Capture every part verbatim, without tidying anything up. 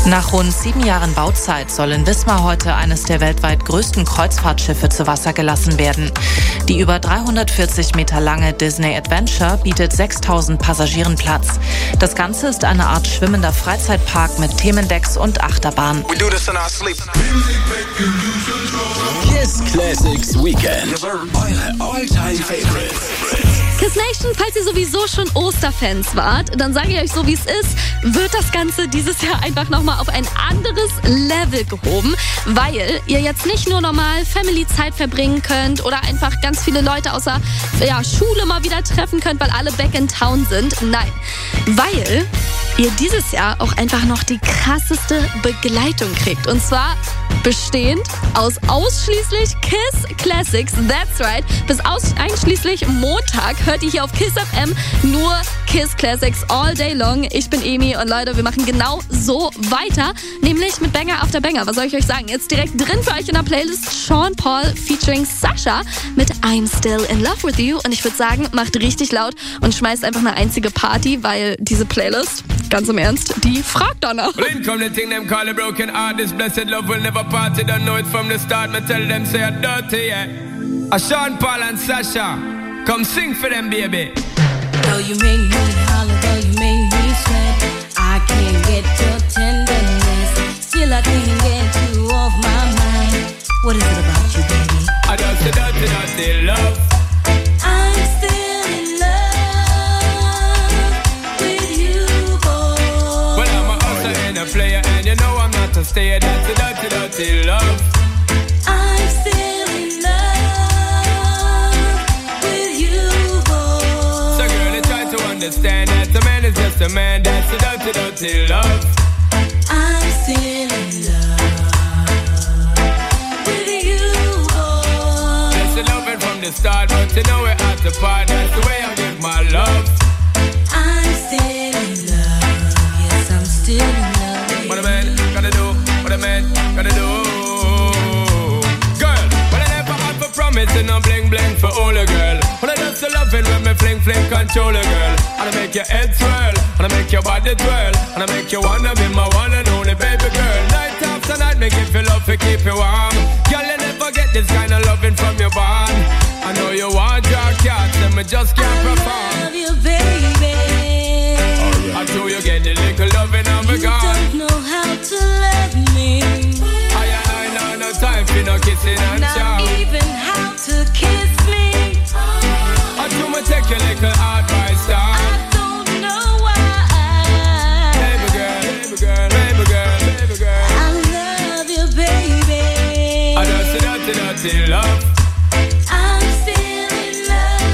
Nach rund sieben Jahren Bauzeit soll in Wismar heute eines der weltweit größten Kreuzfahrtschiffe zu Wasser gelassen werden. Die über dreihundertvierzig Meter lange Disney Adventure bietet sechstausend Passagieren Platz. Das Ganze ist eine Art schwimmender Freizeitpark mit Themendecks und Achterbahn. We do this in our sleep. Kiss Classics Weekend. Eure All-Time Favorites. Kiss Nation, falls ihr sowieso schon Osterfans wart, dann sage ich euch so, wie es ist, wird das Ganze dieses Jahr einfach nochmal auf ein anderes Level gehoben, weil ihr jetzt nicht nur normal Family-Zeit verbringen könnt oder einfach ganz viele Leute außer ja, Schule mal wieder treffen könnt, weil alle back in town sind. Nein, weil ihr dieses Jahr auch einfach noch die krasseste Begleitung kriegt. Und zwar bestehend aus ausschließlich Kiss Classics. That's right. Bis aus einschließlich Montag hört ihr hier auf Kiss F M nur Kiss Classics all day long. Ich bin Emi und Leute, wir machen genau so weiter. Nämlich mit Banger after Banger. Was soll ich euch sagen? Jetzt direkt drin für euch in der Playlist Sean Paul featuring Sasha mit I'm Still in Love with You. Und ich würde sagen, macht richtig laut und schmeißt einfach eine einzige Party, weil diese Playlist, ganz im Ernst, die fragt danach. Party, don't know it from the start. Me tell them say I'm dirty, yeah. A Sean Paul and Sasha, come sing for them, baby. Though you make me holler, though you make me sweat, I can't get your tenderness. Still I can't get you off my mind. What is it about you, baby? I just a dirty, dirty love. I'm still in love with you, boy. Well, I'm a hustler and a player, and you know I'm not a stayer. That's a dirty, dirty love. I'm still in love with you, boy. So girl, you try to understand that a man is just a man. That's a dirty, dirty love. I'm still in love with you, boy. That's the loving from the start, but you know we're at the part. That's the way I give my love. I'm still in love. Yes, I'm still in love. What a man gotta do, what a man gotta do. Girl, but I never had for promising no bling bling for all a girl. But I just loving when me fling fling control a girl. And I make your head swirl, and I make your body twirl, and I make you wanna be my one and only baby girl. Night after night, me give you love to keep you warm. Girl, you never get this kind of loving from your bond. I know you want your cat, and me just can't perform. I love you, baby. I do you get the little loving of a You God. don't know how to love me. I I know no time for no kissing and Not chow. even how to kiss me. I do me take your little advice down. I don't know why. Baby girl, baby girl, baby girl, baby girl. I love you, baby. I just dirty, dirty love. I'm still in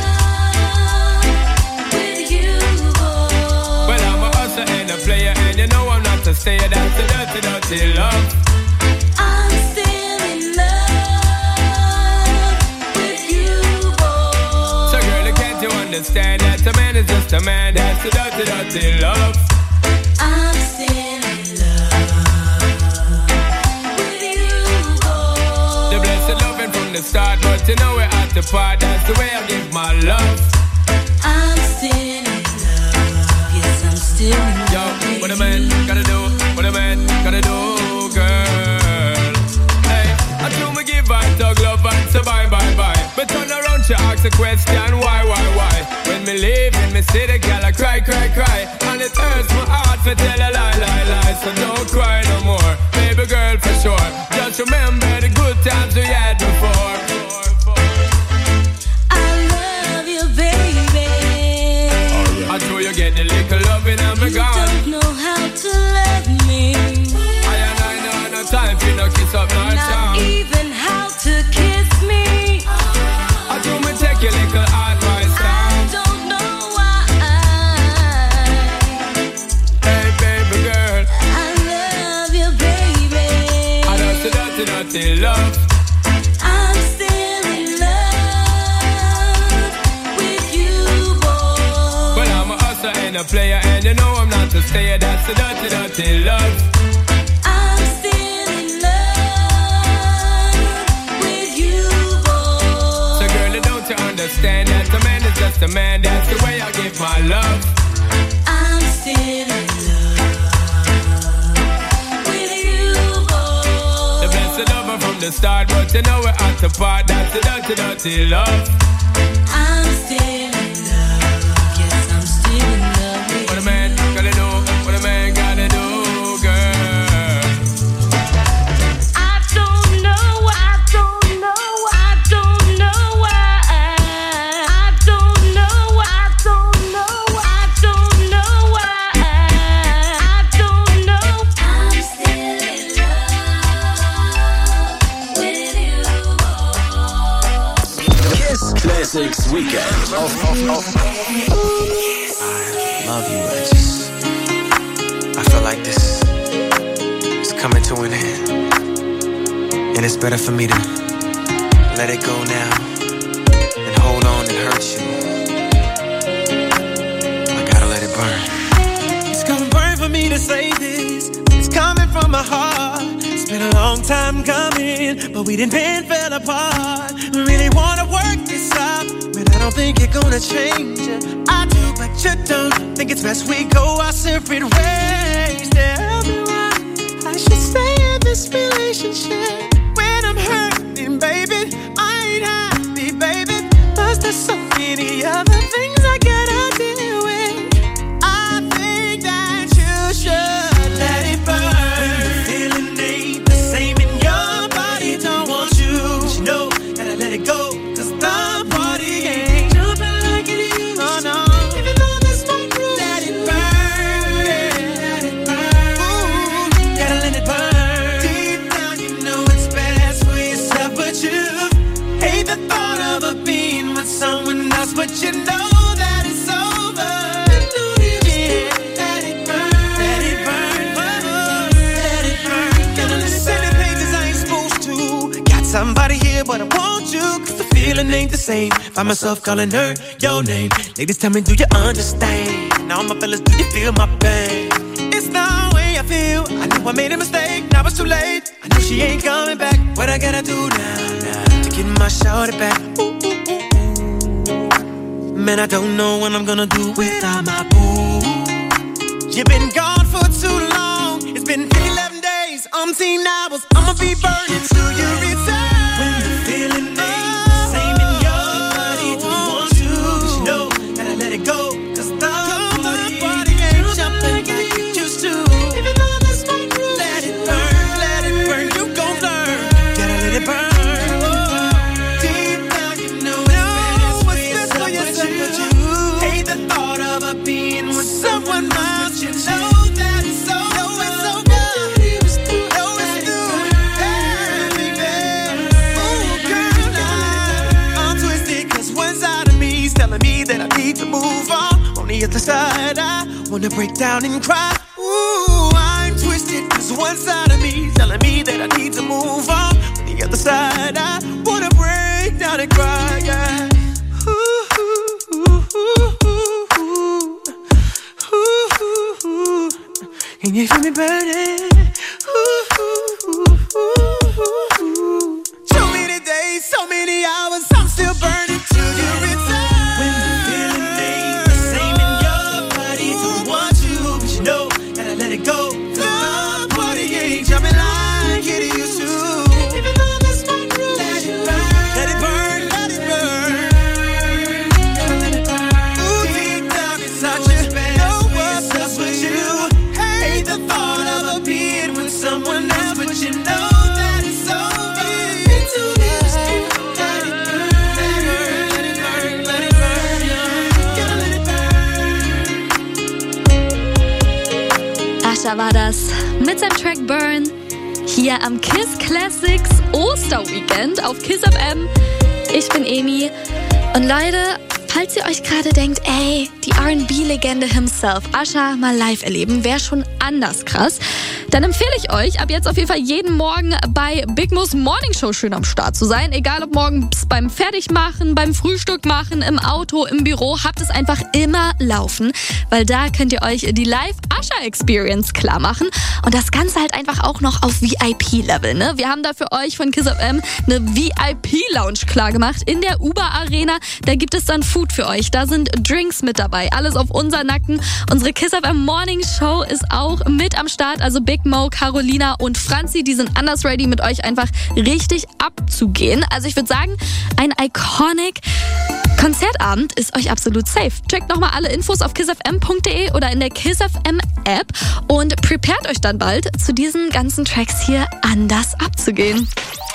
love with you, boy. Well, I'm a hustler and a player, and you know I'm not a stayer. That's the dirty, dirty love. I'm still in love with you, boy. So girl, can't you understand that a man is just a man? That's the dirty, dirty love. I'm still in love with you, boy. The blessed loving from the start, but you know we're at the part. That's the way I give my love. I'm still in love. Yes, I'm still in love. Yo, what a man gotta do, what a man gotta do, girl. Hey, I do me give and tug love and say bye, bye, bye. But turn around, she ask a question, why, why, why? When me leave, in me see the girl, I cry, cry, cry. And it hurts my heart to tell a lie, lie, lie. So don't cry no more, baby girl, for sure. Just remember the good times we had before. I love you, baby. I do you get the little loving and me You gone. don't know how to love me. I and I know no time for no kiss up, no Not charm. even how to kiss me. I do me take your little advice down. I don't know why. Hey baby girl, I love you, baby. I just a dirty, dirty love. I'm still in love with you, boy. Well, I'm a hustler and a player, and you know I'm not a stayer. That's the dirty, dirty love. I'm still in love with you, boy. So girl, don't you understand that a man is just a man? That's the way I give my love. I'm still in love the start, but you know we're at the part. That's the dirty, dirty love. I'm still in love. Yes, I'm still in love with What a man gotta do, what a man gotta do, girl. I don't know, I don't know, I don't know why. I don't know, I don't know, I don't know why. I don't know. I'm still in love with you. Kiss Classics Weekend. Auf, auf, auf. I love you. I just, I feel like this is coming to an end, and it's better for me to let it go now and hold on and hurt you. I gotta let it burn. It's gonna burn for me to say this. It's coming from my heart. It's been a long time coming, but we didn't been fell apart. Really wanna work this out, but I don't think you're gonna change it. I do, but you don't. Think it's best we go our separate ways. Tell me why I should stay in this relationship when I'm hurting, baby. I ain't happy, baby. Plus there's so many other things I gotta deal with. I think that you should let it burn. When the feeling ain't the same in your body, don't want you. But you know, gotta let it go, cause the party ain't jumping like it used. Oh no, even though that's my groove. Let it burn, let it burn. Ooh, gotta let it burn. Deep down you know it's best for yourself, but you hate the thought of a being with someone else, but you know that it's over. Yeah, let it burn, let it burn, let it burn. Gotta listen to pages I ain't supposed to. Got somebody here, but I want you, cause the feeling ain't the same. Find myself calling her your name. Ladies, tell me, do you understand? Now my fellas, do you feel my pain? It's the way I feel. I knew I made a mistake, now it's too late. I know she ain't coming back. What I gotta do now, now to get my shawty back? Ooh, ooh, ooh, ooh. Man, I don't know what I'm gonna do without my boo. You've been gone for too long. It's been eleven days, umpteen hours. I'ma be burning till you return. When the feeling ain't the same in your body, don't want you. But you know, gotta let it go, cause the body ain't jumping like it used to. Even though that's my groove. Let it burn, let it burn, you gon' learn. Gotta let it burn. Deep down you know it's best for yourself, but you hate the thought of a being with someone else. You know that it's over. It's over. Know it's through. Hey, baby. Ooh, girl, now I'm twisted, cause one side of me is telling me that I need to move on. On the other side, I wanna break down and cry. Ooh, I'm twisted, cause one side of me is telling me that I need to move on. On the other side, I wanna break down and cry, yeah. Ooh, ooh, ooh, ooh, ooh. Ooh, ooh, ooh. Can you feel me burning? Ooh, ooh, ooh, ooh, ooh. So many days, so many hours, I'm still burning till you return. When the feeling ain't the same in your body, don't want you, but you know, gotta let it go. The party ain't jumping like it used to. Even though that's my groove, let it burn, let it burn, let it burn. Gotta let it burn. Ooh, deep down inside you, know what's up with you. Hate the thought of a being with someone else, but you know that it's over. It's too late. Let it burn, let it burn, let it burn, yeah. Gotta let it burn. Asha war das mit seinem Track Burn hier am Kiss Classics Osterweekend auf Kiss F M. Ich bin Emi und Leute, falls ihr euch gerade denkt, ey, die R and B-Legende himself, Asha mal live erleben, wäre schon anders krass, dann empfehle ich euch, ab jetzt auf jeden Fall jeden Morgen bei Big Mo's Morning Show schön am Start zu sein. Egal ob morgens beim Fertigmachen, beim Frühstück machen, im Auto, im Büro, habt es einfach immer laufen, weil da könnt ihr euch die Live-Asha-Experience klar machen und das Ganze halt einfach auch noch auf V I P-Level. Ne? Wir haben da für euch von Kiss F M eine V I P-Lounge klar gemacht in der Uber Arena. Da gibt es dann Food für euch, da sind Drinks mit dabei, alles auf unser Nacken. Unsere Kiss F M Morning Show ist auch mit am Start, also Big Nick, Mo, Carolina und Franzi, die sind anders ready, mit euch einfach richtig abzugehen. Also ich würde sagen, ein iconic Konzertabend ist euch absolut safe. Checkt nochmal alle Infos auf kiss f m punkt d e oder in der Kiss F M App und prepared euch dann bald, zu diesen ganzen Tracks hier anders abzugehen.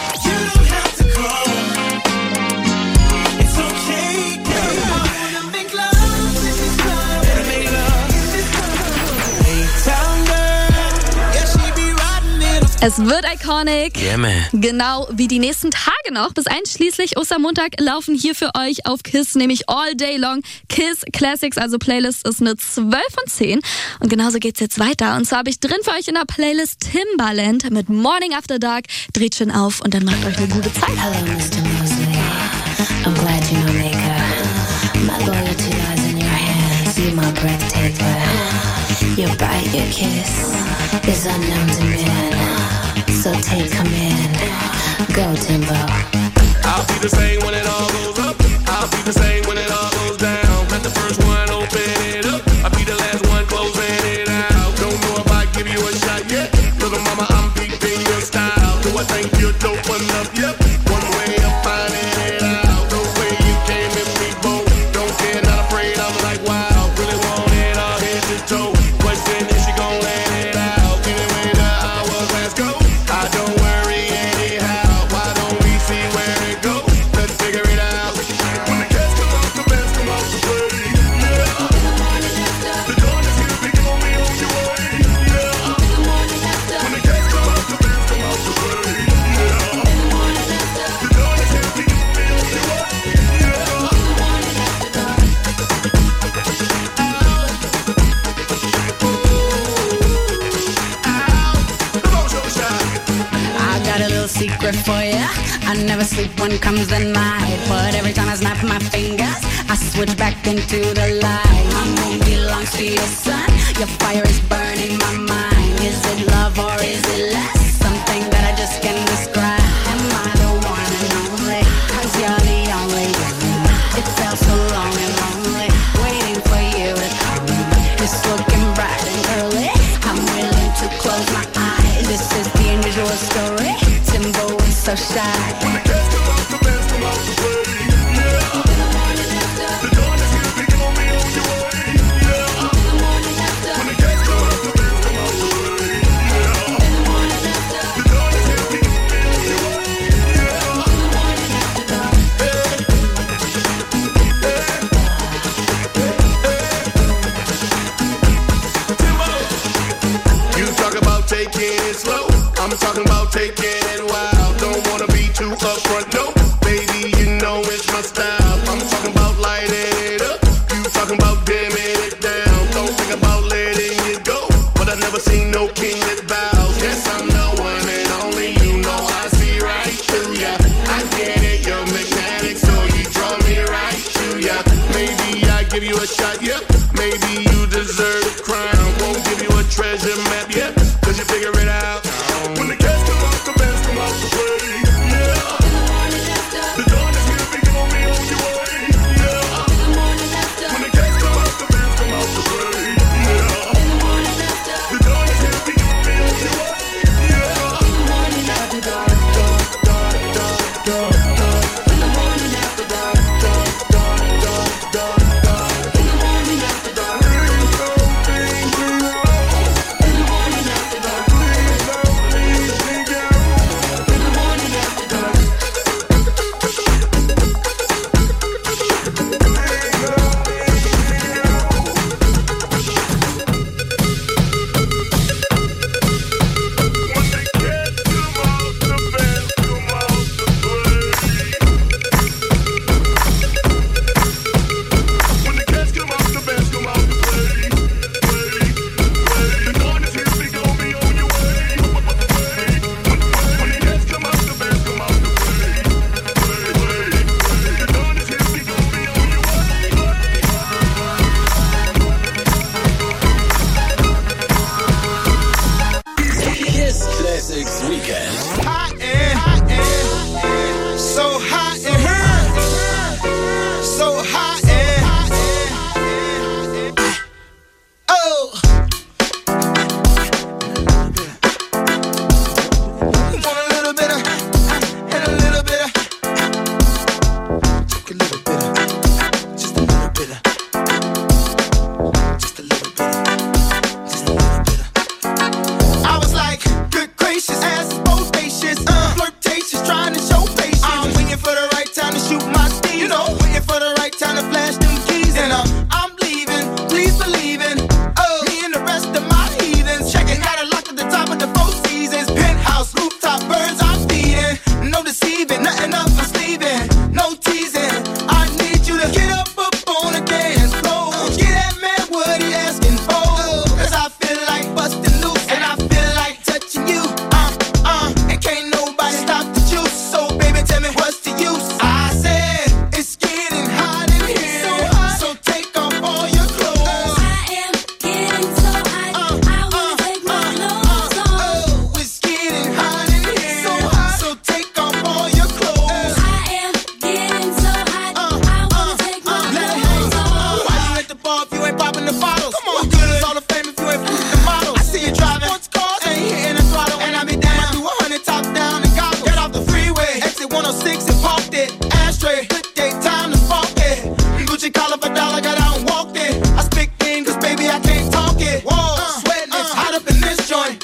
Es wird iconic. Yeah, man. Genau wie die nächsten Tage noch. Bis einschließlich Ostermontag laufen hier für euch auf KISS nämlich all day long KISS Classics. Also Playlist ist eine zwölf von zehn. Und genauso geht's jetzt weiter. Und zwar habe ich drin für euch in der Playlist Timbaland mit Morning After Dark. Dreht schön auf und dann macht euch eine gute Zeit. Hello, Mister Mosley. I'm glad you're my maker. My loyalty lies in your hands. You're my breathtaker. Your bite, your kiss is unknown to men. So take command. Go, Timbo. I'll be the same when it all goes up. I'll be the same when it all goes down. Let the first one open it up. I'll be the last one closing it out. Don't know if I give you a shot yet. Little mama, I'm peeping your style. Do I think you're dope enough? Yep. One way of finding it out. The way you came in me both. Don't care, not afraid. I'm like, wow. Really want it all head to toe. Question is she gon' let it out? Anyway, the hours, let's go. I don't worry anyhow. Why don't we see where it goes? Let's figure it out. When the cats come out, the bands come out to play. Yeah. The dawn is here, big on me on your way. Yeah. When the cats come out, the bands come out to play. Yeah. The dawn is here, big on me on your way. I got a little secret for ya. I never sleep when comes the night, but every time I snap my fingers, I switch back into the light. My moon belongs to your sun. Your fire is burning my mind. Is it love or is it less? Something that I just can't describe. Am I the one and only? Cause you're the only one. It felt so long and lonely, waiting for you to come. It's looking bright and early. I'm willing to close my eyes. This is the unusual story. Timbo is so shy. When the cats come out, the bands come out to play. Yeah. The dawn is here, big on me on your way. Yeah. When the cats come out, the bands come out to play. Yeah. The dawn is here, big on me on your way. Timbo, you talk about taking it slow. I'm talking about taking it wild. Don't wanna be too upfront, no. Baby, you know it's my style. I'm talking about lighting it up. You talking about dimming it down. Don't think about letting it go. But I never seen no king that bows. Yes, I'm the one and only. You know I see right through ya. I get it, you're magnetic, so you draw me right to ya. Maybe I give you a shot, yep. Maybe you deserve a crown. Won't give you a treasure map, yep. Cause you figure it out. When the cats come out, the bands come out to play. Yeah. The dawn is here, big on me on your way. Yeah. When the cats come out, the bands come out to play. Yeah. The dawn is here, big on me on your way.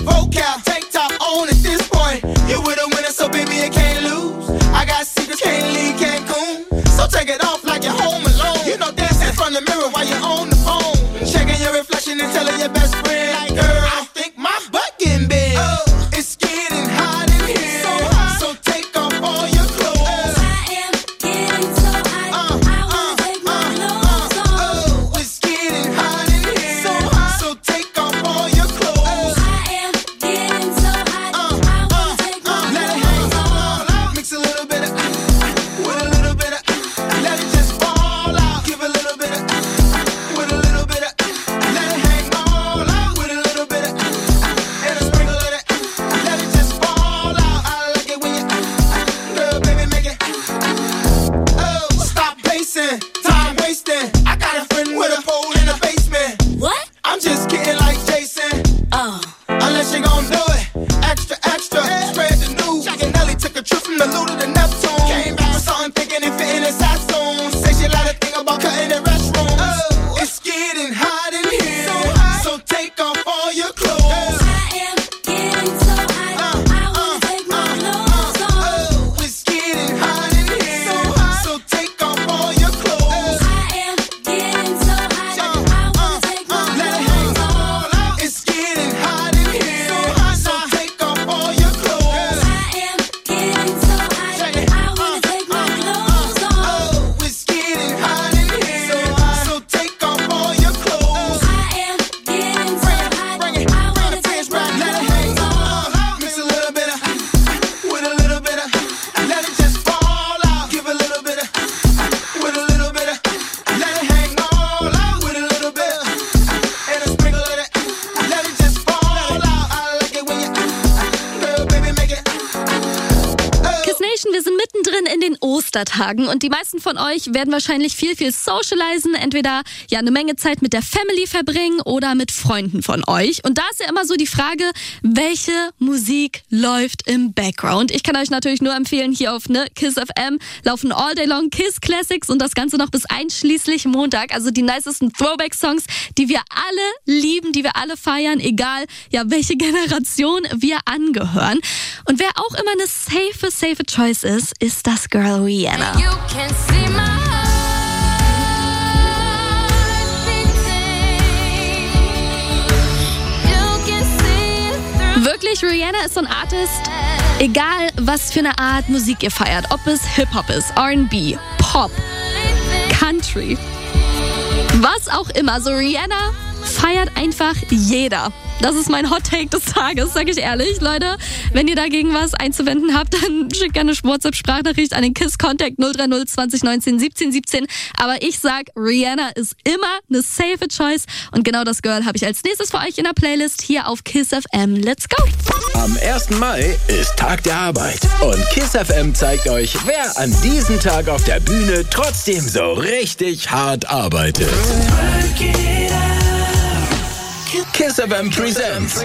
vocal, tank top on at this point. You with a winner, so baby, you can't lose. I got secrets, can't leave Cancun. So take it off like you're home alone. You know, dance in front of the mirror while you're on the phone. Checking your reflection and telling your best friend, like, girl, I think my butt getting big. Oh, it's getting hot in here. So hot. So take off all your clothes. I am getting so hot. Uh, I wanna uh, take my uh, clothes uh, off. Oh, it's getting hot in here. So hot. So take off all your clothes. I am getting so hot. Uh, I wanna uh, take my uh, let clothes it hang off. Mix a little bit of uh, with a little bit of uh, let it just fall out. Give a little bit of uh, with a little bit of uh, let it hang all out. With a little bit of uh, and a sprinkle of it. Uh, let it just fall out. I like it when you uh, uh, girl, baby, make it. Uh, oh, stop pacing, time wasting. I got a friend with a pole in the basement. What? I'm just kidding like Jason. Oh. Unless you gon' do it. Extra, extra. Spread the news. Jack and Nelly took a trip from the Luda to Neptune. Came back with something thinking it fit in his soon. Say she let her think about cutting the restroom. Oh. It's getting hot in here. So hot. So take off all your clothes. I am getting so hot. Uh, I wanna uh, take my uh, clothes uh, off. Oh. It's getting hot in here. So hot. So take off all your clothes. I am getting so hot. Uh, I wanna take my uh, let it hang all out. It's getting hot in here. So hot. So take off all your clothes. I am getting so hot. I wanna take my clothes off. Oh, it's getting hot in here. So hot. So take off all your clothes. I am getting so hot. Bring it, I wanna take my let it hang all out. Mix a little bit of with a little bit of let it just fall out. Give a little bit of with a little bit of let it hang all out. With a little bit of and a sprinkle of it. Let it just fall out. I like it when you girl, baby, make it. Kiss Nation, wir sind mittendrin in den Ostertagen und die meisten von euch werden wahrscheinlich viel, viel socialisen, entweder ja eine Menge Zeit mit der Family verbringen oder mit Freunden von euch. Und da ist ja immer so die Frage, welche Musik läuft im Background? Ich kann euch natürlich nur empfehlen, hier auf ne, Kiss F M laufen all day long Kiss Classics und das Ganze noch bis einschließlich Montag. Also die nicesten Throwback-Songs, die wir alle lieben, die wir alle feiern, egal ja welche Generation wir angehören. Und wer auch immer eine safe, safe Choice ist, ist das Girl Rihanna. You can see my heart beating. You can see it through. Wirklich, Rihanna ist so ein Artist, egal was für eine Art Musik ihr feiert, ob es Hip-Hop ist, R and B, Pop, Country, was auch immer. So Rihanna feiert einfach jeder. Das ist mein Hot Take des Tages, sag ich ehrlich. Leute, wenn ihr dagegen was einzuwenden habt, dann schickt gerne eine WhatsApp-Sprachnachricht an den KISS-Contact null drei null zwanzig neunzehn siebzehn siebzehn. Aber ich sag, Rihanna ist immer eine safe Choice. Und genau das Girl habe ich als nächstes für euch in der Playlist hier auf Kiss F M. Let's go! Am ersten Mai ist Tag der Arbeit. Und Kiss F M zeigt euch, wer an diesem Tag auf der Bühne trotzdem so richtig hart arbeitet. Kiss F M Presents.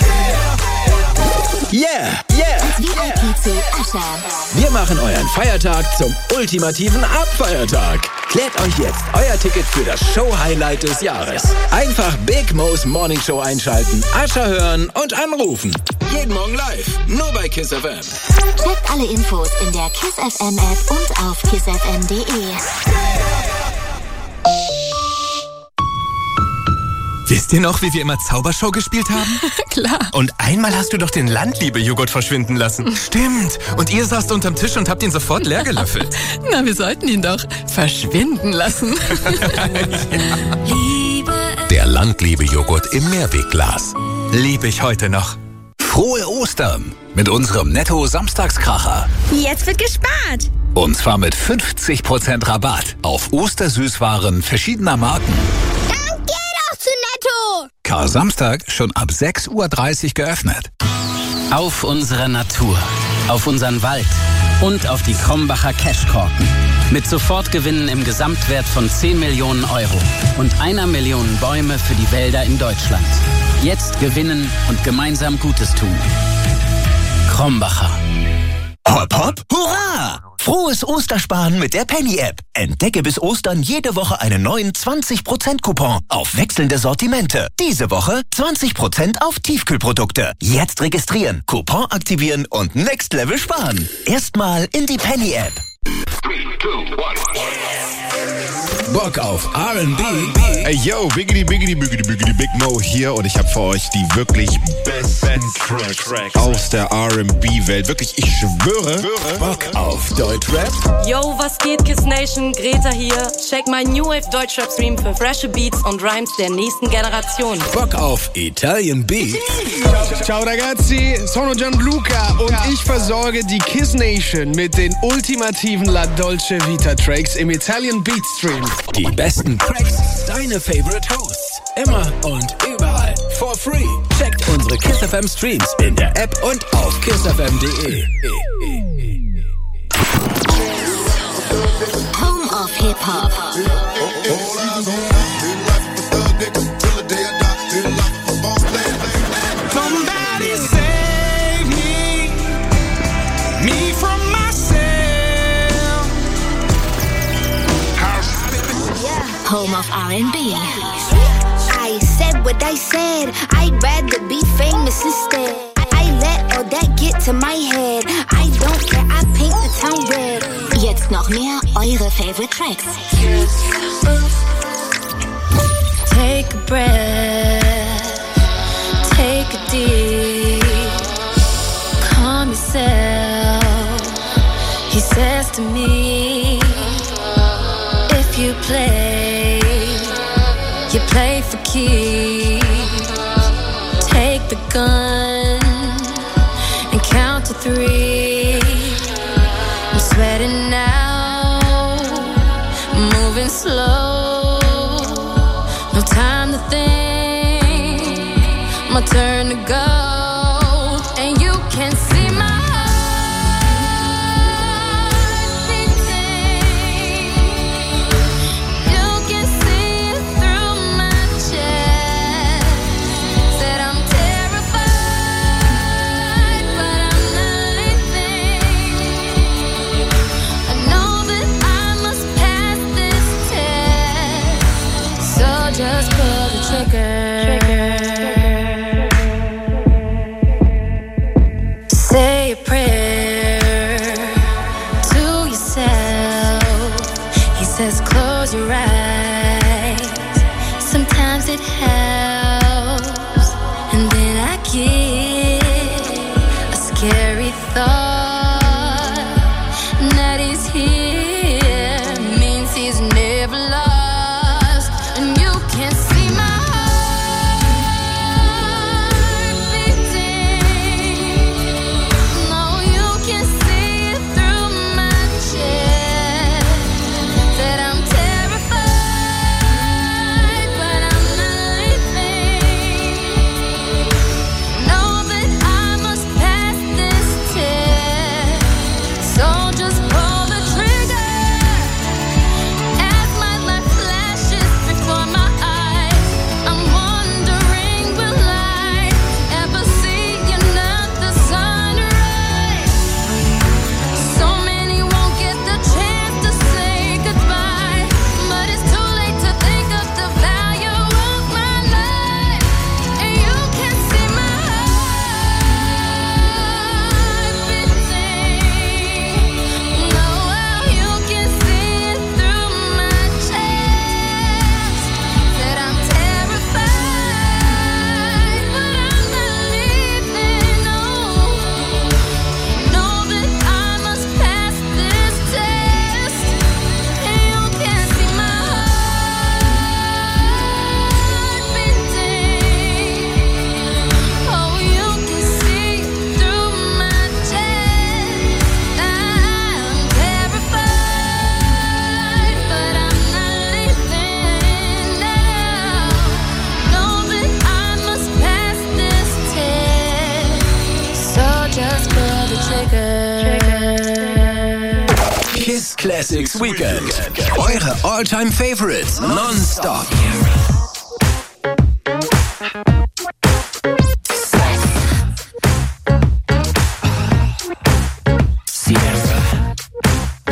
Yeah, yeah, yeah. Wir machen euren Feiertag zum ultimativen Abfeiertag. Klärt euch jetzt euer Ticket für das Show-Highlight des Jahres. Einfach Big Mo's Morning Show einschalten, Ascher hören und anrufen. Jeden Morgen live, nur bei Kiss F M. Checkt alle Infos in der Kiss F M App und auf kiss f m punkt d e. Wisst ihr noch, wie wir immer Zaubershow gespielt haben? Klar. Und einmal hast du doch den Landliebe-Joghurt verschwinden lassen. Stimmt. Und ihr saßt unterm Tisch und habt ihn sofort leer gelöffelt. Na, wir sollten ihn doch verschwinden lassen. Der Landliebe-Joghurt im Mehrwegglas. Liebe ich heute noch. Frohe Ostern mit unserem Netto-Samstagskracher. Jetzt wird gespart. Und zwar mit fünfzig Prozent Rabatt auf Ostersüßwaren verschiedener Marken. Zu Netto! Kar-Samstag schon ab sechs Uhr dreißig geöffnet. Auf unsere Natur, auf unseren Wald und auf die Krombacher Cashkorken. Mit Sofortgewinnen im Gesamtwert von zehn Millionen Euro und einer Million Bäume für die Wälder in Deutschland. Jetzt gewinnen und gemeinsam Gutes tun. Krombacher. Hopp, hopp, hurra! Frohes Ostersparen mit der Penny-App. Entdecke bis Ostern jede Woche einen neuen zwanzig Prozent Coupon auf wechselnde Sortimente. Diese Woche zwanzig Prozent auf Tiefkühlprodukte. Jetzt registrieren, Coupon aktivieren und Next Level sparen. Erstmal in die Penny-App. Bock auf R and B? Hey yo, Biggity, Biggity, Biggity, Biggity, Big Mo hier und ich habe für euch die wirklich besten Tracks aus der R and B-Welt. Wirklich, ich schwöre. Bock auf Deutschrap? Yo, was geht, Kiss Nation? Greta hier. Check mein New Wave Deutschrap-Stream für frische Beats und Rhymes der nächsten Generation. Bock auf Italian Beats? Ciao ragazzi, sono Gianluca und ich versorge die Kiss Nation mit den ultimativen La Dolce Vita Tracks im Italian Beat Stream. Die besten Tracks, deine Favorite Hosts, immer und überall, for free. Checkt unsere Kiss F M Streams in der App und auf kiss f m punkt d e. Home of Hip Hop. Somebody save me, me from myself. Home of R and B. I said what I said. I'd rather be famous instead. I let all that get to my head. I don't care, I paint the town red. Jetzt noch mehr eure Favorite Tracks. Take a breath, take a deep, calm yourself. He says to me, if you play, you play for keeps. Take the gun and count to three. I'm sweating now, moving slow. No time to think, my turn to go. And you can see my heart beating. You can see it through my chest. Said I'm terrified, but I'm not leaving. I know that I must pass this test. So just pull the trigger. Say a prayer to yourself. He says close your eyes. Sometimes it helps. And then I get a scary thought that he's here means he's never lost. And you can see my heart beating. No, you can see it through my chest. That I'm terrified, but I'm not leaving. Know that I must pass this test. So just pull the trigger. As my life flashes before my eyes, I'm wondering, will I ever see another sunrise? So many won't get the chance to say goodbye, but it's too late to think of the value of my life. And you can see my heart beating. No, well, you can see it through my chest. That I'm terrified, but I'm not leaving. No, know that I must pass this test. And you can see my heart beating. Oh, you can see through my chest. I'm terrified, but I'm not leaving now. Know that I must pass this test. So just pull the trigger. Kiss Classics Weekend. Eure All-Time Favorites non-stop. Sierra.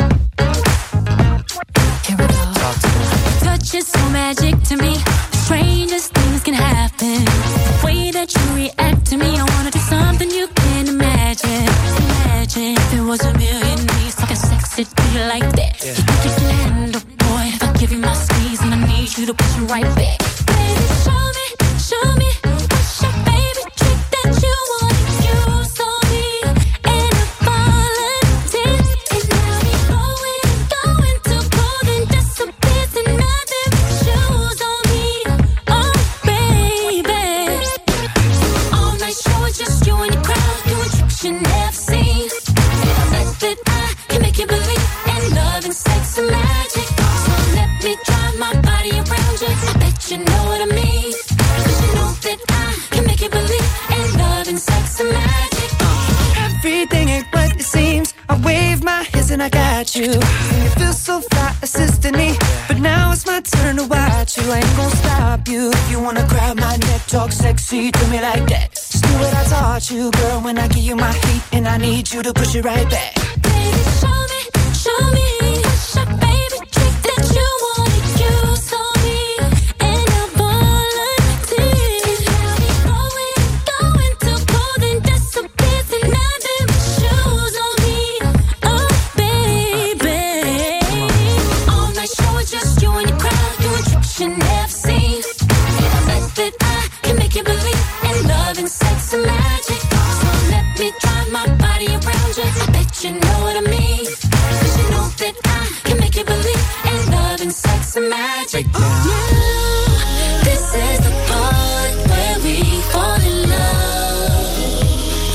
right back. Baby, show me, show me what's your favorite trick that you want to use on me. And I'm volunteer, and now we going, going to cold and disappears and nothing but shoes on me. Oh baby, all night show is just you and your crowd doing tricks you never seen. Bet that I can make you believe in love and sex and magic. So let me drive my body around you. I bet you know what I mean. Cause you know that I can make you believe in love and sex and magic. Everything ain't what it seems. I wave my hands and I got you. And you feel so fly assisting me. But now it's my turn to watch you. I ain't gonna stop you. If you wanna grab my neck, talk sexy to me like that. Just do what I taught you, girl, when I give you my heat. And I need you to push it right back. Baby, show me, show me what's your favorite trick that you want to use on me. And I'll volunteer. Now we going, going to cold and disappears and nothing but shoes on me. Oh baby, all night show is just you and your crowd doing tricks you never seen. I bet that I can make you believe in love and sex and magic. So let me drive my body around you. I bet you know what I mean. Cause you know that I can make you believe in love and sex and magic. Yeah, this is the part where we fall in love.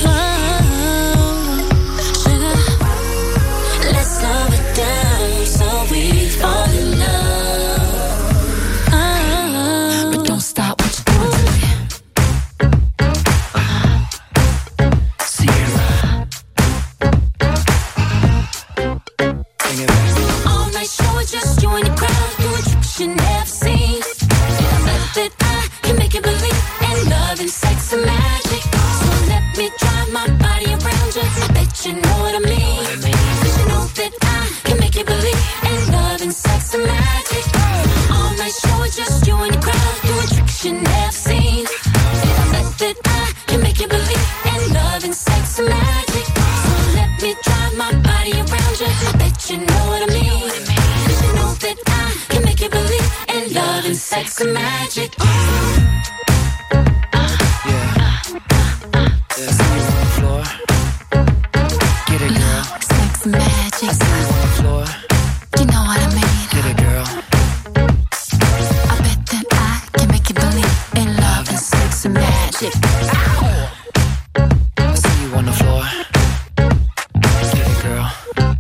Oh, sugar, let's slow it down so we fall in love. Oh, but don't stop what you're doing. All night show is just you and your crowd doing tricks you never seen. I bet that I can make you believe in love and sex and magic. So let me drive my body around you. I bet you know what I mean. Cause you know that I can make you believe in love and sex and magic. All night show is just you and your crowd doing tricks you never seen. I bet that I can make you believe in love and sex and magic. So let me drive my body around you. I bet you know what I mean. Cause you know that I can make you believe in love and sex and magic. I see you on the floor. Get it, girl. Sex and magic. I see you on the floor. You know what I mean. Get it, girl. I bet that I can make you believe in love and sex and magic. I see you on the floor. Get it, girl.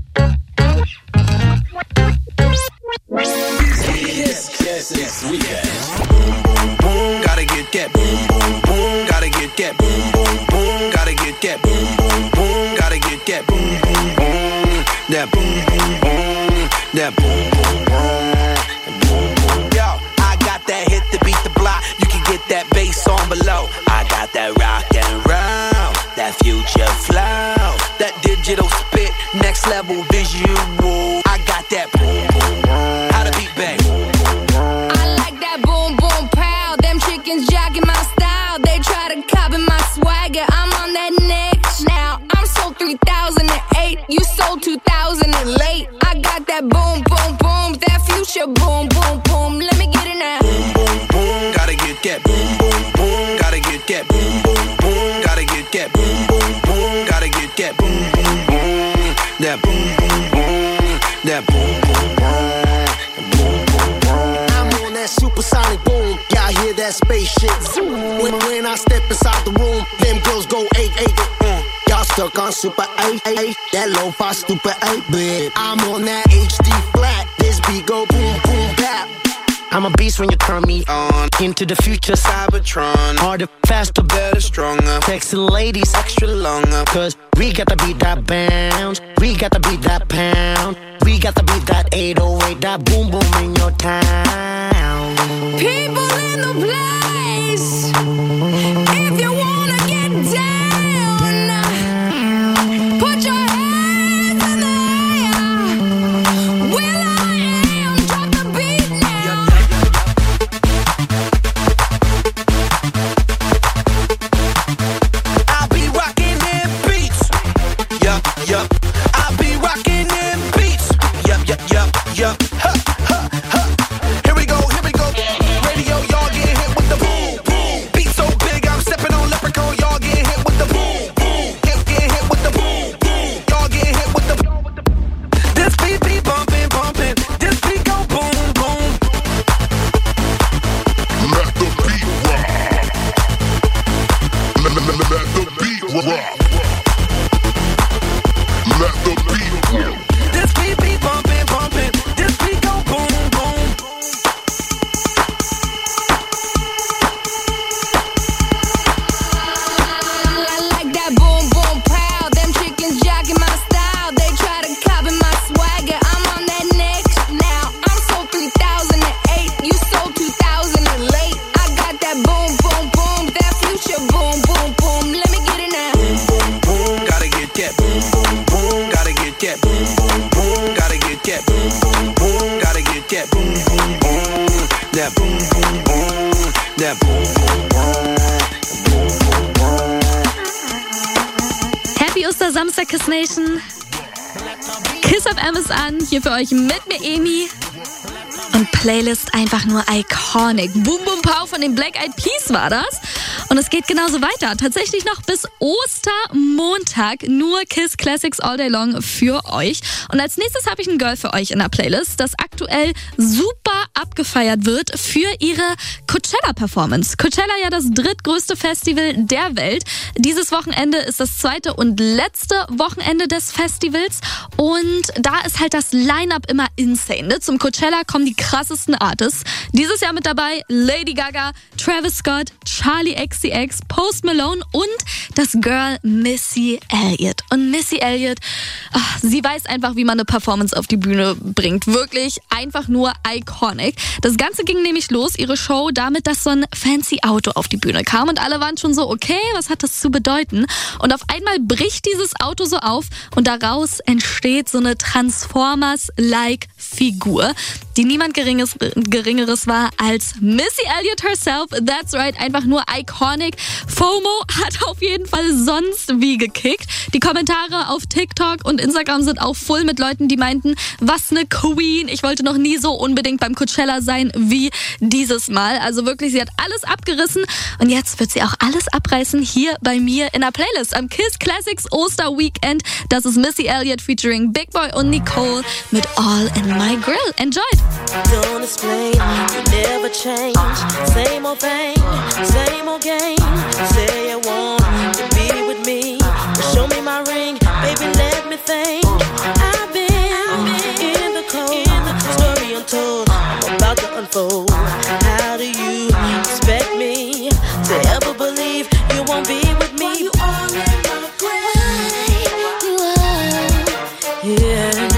Yes, yes, yes, weekend. Boom, boom, boom. Gotta get that. Boom, boom, boom. Gotta get that. Boom, boom, boom. Gotta get that. Boom, boom, boom. Gotta get that. Boom, boom, boom. That boom, boom, boom. That boom, boom, boom. Boom, boom. Yo, I got that hit to beat the block. You can get that bass on below. I got that rock and roll, that future flow, that digital spit, next level visual. I got that boom, boom, boom. How to beat bang. I like that boom, boom, pow. Them chickens jogging my style. They try to copy my swagger. I'm on that next now. I'm sold three thousand eight. You sold two thousand late. I got that boom, boom, boom. That future boom, boom, boom. Let me get it now. Boom, boom, boom. Gotta get that boom, boom, boom. Gotta get that boom, boom, boom. Gotta get that boom, boom, boom. Gotta get that boom, boom, boom. That boom, boom, boom. That boom, boom, boom. Boom, boom, boom. I'm on that supersonic boom. Y'all hear that spaceship zoom. When, when I step inside the room, them girls go eight, eight, uh. Y'all stuck on super eight, eight. That lo-fi stupid eight bit. I'm on that H D flat. This beat go boom, boom, bap. I'm a beast when you turn me on. Into the future, Cybertron. Harder, faster, better, stronger. Sexy ladies, extra longer. Cause we got to beat that bounce. We got to beat that pound. We got to beat that eight oh eight. That boom, boom in your town. People in the place. If you wanna get down, put your hands in the air. Will I am, drop the beat now. I'll be rocking them beats. Yup, yup. I'll be rocking them beats. Yup, yup, yup, yup. Ha, ha, ha. Here we go, here we go. Ready that boom, boom, boom, that boom, boom, boom, boom, boom. Happy Ostersamstag, Kiss Nation. Kiss F M ist an, hier für euch mit mir Emi. Und Playlist einfach nur iconic. Boom Boom Pow von den Black Eyed Peas war das. Und es geht genauso weiter. Tatsächlich noch bis Ostermontag nur Kiss Classics all day long für euch. Und als nächstes habe ich ein Girl für euch in der Playlist, das aktuell super abgefeiert wird für ihre Coachella-Performance. Coachella ja das drittgrößte Festival der Welt. Dieses Wochenende ist das zweite und letzte Wochenende des Festivals. Und da ist halt das Line-Up immer insane. Ne? Zum Coachella kommen die krassesten Artists. Dieses Jahr mit dabei Lady Gaga, Travis Scott, Charli X C X, Post Malone und das Girl Missy Elliott. Und Missy Elliott, ach, sie weiß einfach, wie man eine Performance auf die Bühne bringt. Wirklich einfach nur iconic. Das Ganze ging nämlich los, ihre Show, damit, dass so ein fancy Auto auf die Bühne kam. Und alle waren schon so, okay, was hat das zu bedeuten? Und auf einmal bricht dieses Auto so auf und daraus entsteht so eine Transformers-like Figur, die niemand Geringes, Geringeres war als Missy Elliott herself. That's right, einfach nur iconic. FOMO hat auf jeden Fall sonst wie gekickt. Die Kommentare auf TikTok und Instagram sind auch voll mit Leuten, die meinten, was eine Queen. Ich wollte noch nie so unbedingt beim Coachella sein wie dieses Mal. Also wirklich, sie hat alles abgerissen und jetzt wird sie auch alles abreißen hier bei mir in der Playlist am Kiss Classics Oster Weekend. Das ist Missy Elliott featuring Big Boy und Nicole mit All in My Grill. Enjoyed! Don't explain, you never change. Same old thing, same old game. Say you want to be with me, show me my ring, baby, let me think. I've been in the cold, story untold, I'm about to unfold. How do you expect me to ever believe you won't be with me? Why you all in my grill? You are, yeah.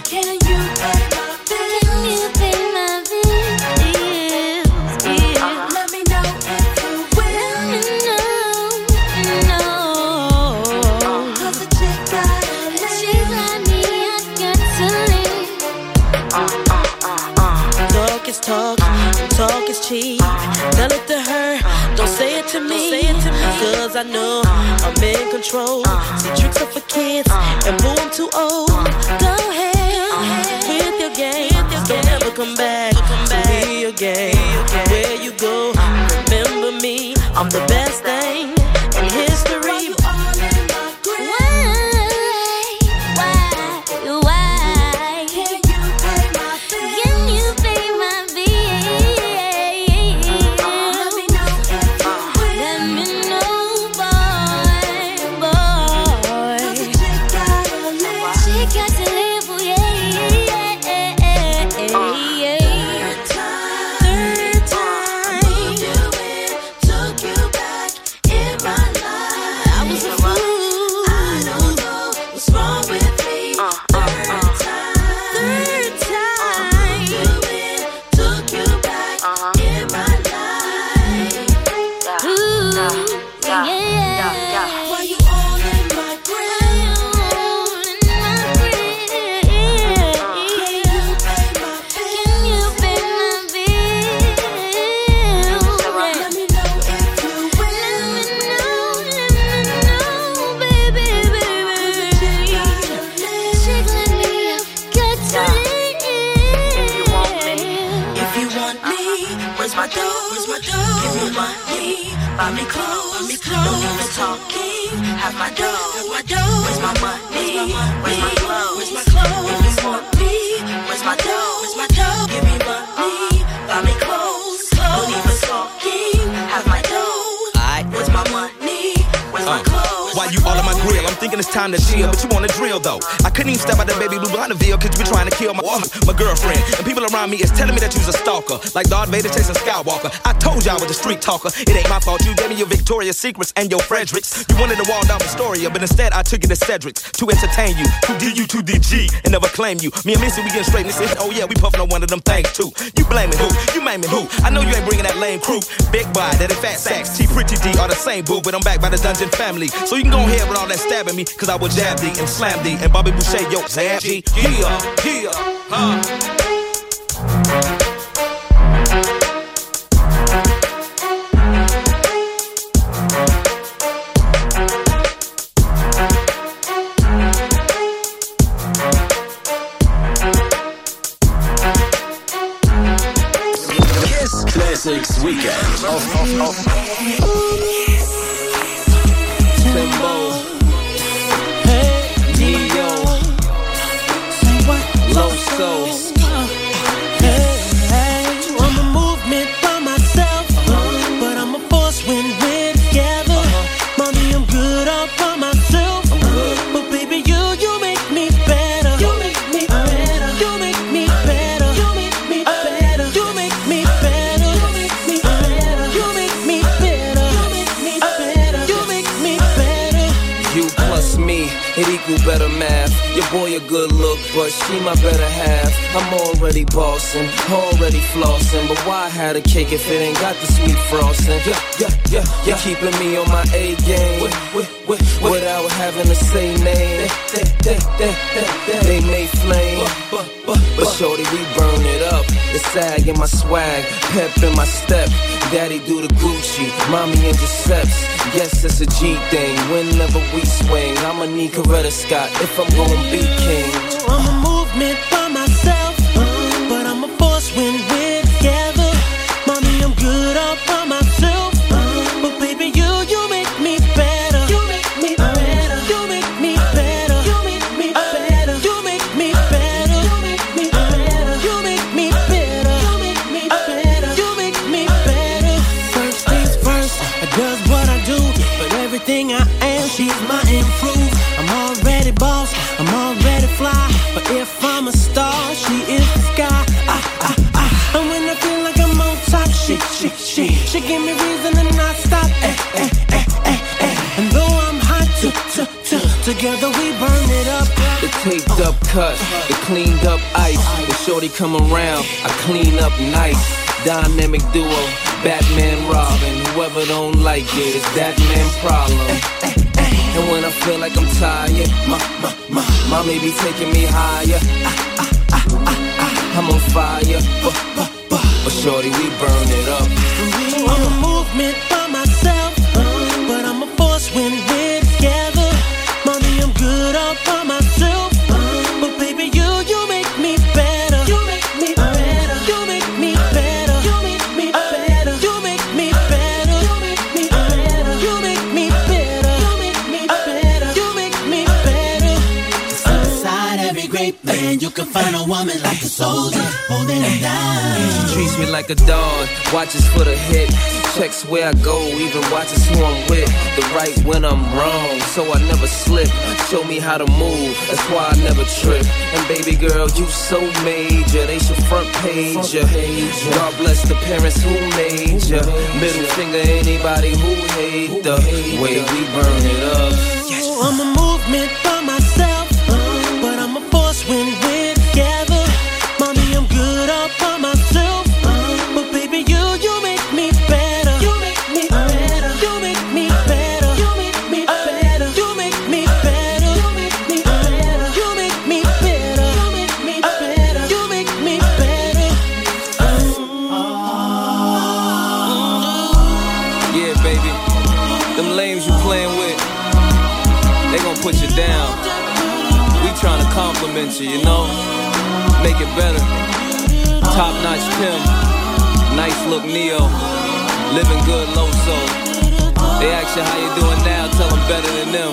Talk, talk is cheap. Tell it to her, don't say it to me. Say it to me. Cause I know I'm in control. See tricks are for kids, and boo, I'm too old. Go ahead with your game. Don't ever come back to me again. Where you go, remember me. I'm the best thing in history. Buy me clothes, buy me clothes. Don't even talking. Have my dough, have my dough. Where's my money? Where's my clothes? Where's my clothes? If you want me, where's my dough? Where's my dough? Give me money, buy me clothes. Don't even talking. Have my dough. Alright, where's my money? Where's my clothes? Why you all on my grill? I'm thinking it's time to chill, but you wanna drill though. I couldn't even step out the baby blue Bonneville, cause you been trying to kill my, my girlfriend. And people around me is telling me that you's a stalker, like Darth Vader chasing Skywalker. I told y'all I was a street talker. It ain't my fault. You gave me your Victoria's Secrets and your Fredericks. You wanted to wall down Astoria, but instead I took you to Cedric's to entertain you. To D U to D G and never claim you. Me and Missy, we getting straight. And they say, oh yeah, we puffin' on one of them things too. You blaming who? You maiming who? I know you ain't bringing that lame crew. Big boy, that fat sacks, T Pretty D are the same boo, but I'm back by the Dungeon family. So you can go ahead with all that stabbing me, cause I will jab thee and slam thee. And Bobby Boucher, yo, zab G. Here, here, huh. You plus me, it equal better math. Your boy a good look, but she my better half. I'm already bossing, already flossing, but why have a cake if it ain't got the sweet frosting? Yeah, yeah, yeah, you're keeping me on my A game without having to say name. They, they, they, they, they may flame, but shorty, we burn it up. The sag in my swag, pep in my step. Daddy do the Gucci, mommy in Giuseppe's. Yes, it's a G thing. Whenever we swing, I'ma need Coretta Scott if I'm gonna be king. I'm a movement by myself, but I'm a force when we're together. Mommy, I'm good all by myself, but baby, you, you make me better. You make me better. You make me better. You make me better. You make me better. You make me better. You make me better. You make me better. You make me better. First things first, I does what I do, but everything I am, she's my improve. I'm already boss, I'm already fly, but if I'm a star, she is the sky. I, I, I, and when I feel like I'm on top, she, she, she, she give me reason to not stop. Eh, eh, eh, eh, eh. And though I'm hot, t, t, t, together we burn it up. The taped up cut, the cleaned up ice. When shorty come around, I clean up nice. Dynamic duo, Batman, Robin. Whoever don't like it, it's that man problem. And when I feel like I'm tired, my, my, my, my may be taking me higher. I, I, I, I, I, I'm on fire, but, but, but, but shorty, we burn it up. I'm a movement by myself, but I'm a force when we're together. Mommy, I'm good all by myself, but baby, you, you make me better. You make me better. You make me better. You make me better. You make me better. You make me better. You make me better. You make me better. You make me better. Inside every great man, you can find a woman like a soldier, holding him down. She treats me like a dog, watches for the hit. Checks where I go, even watches who I'm with. The right when I'm wrong, so I never slip. Show me how to move, that's why I never trip. And baby girl, you so major, they should front page ya. God bless the parents who made ya. Middle finger anybody who hate the way we burn it up. Yes. I'm a movement by myself, but I'm a force when we're together. Mommy, I'm good all by myself, but baby, you, you make me better. You make me better. You make me better. You make me better. You make me better. You make me better. You make me better. You make me better. You make me better. Yeah, baby, them lames you playing with, they gon' put you down. We tryna compliment you, you know, make it better. Top notch Pimp, nice look Neo, living good low soul. They ask you how you doing now, tell them better than them.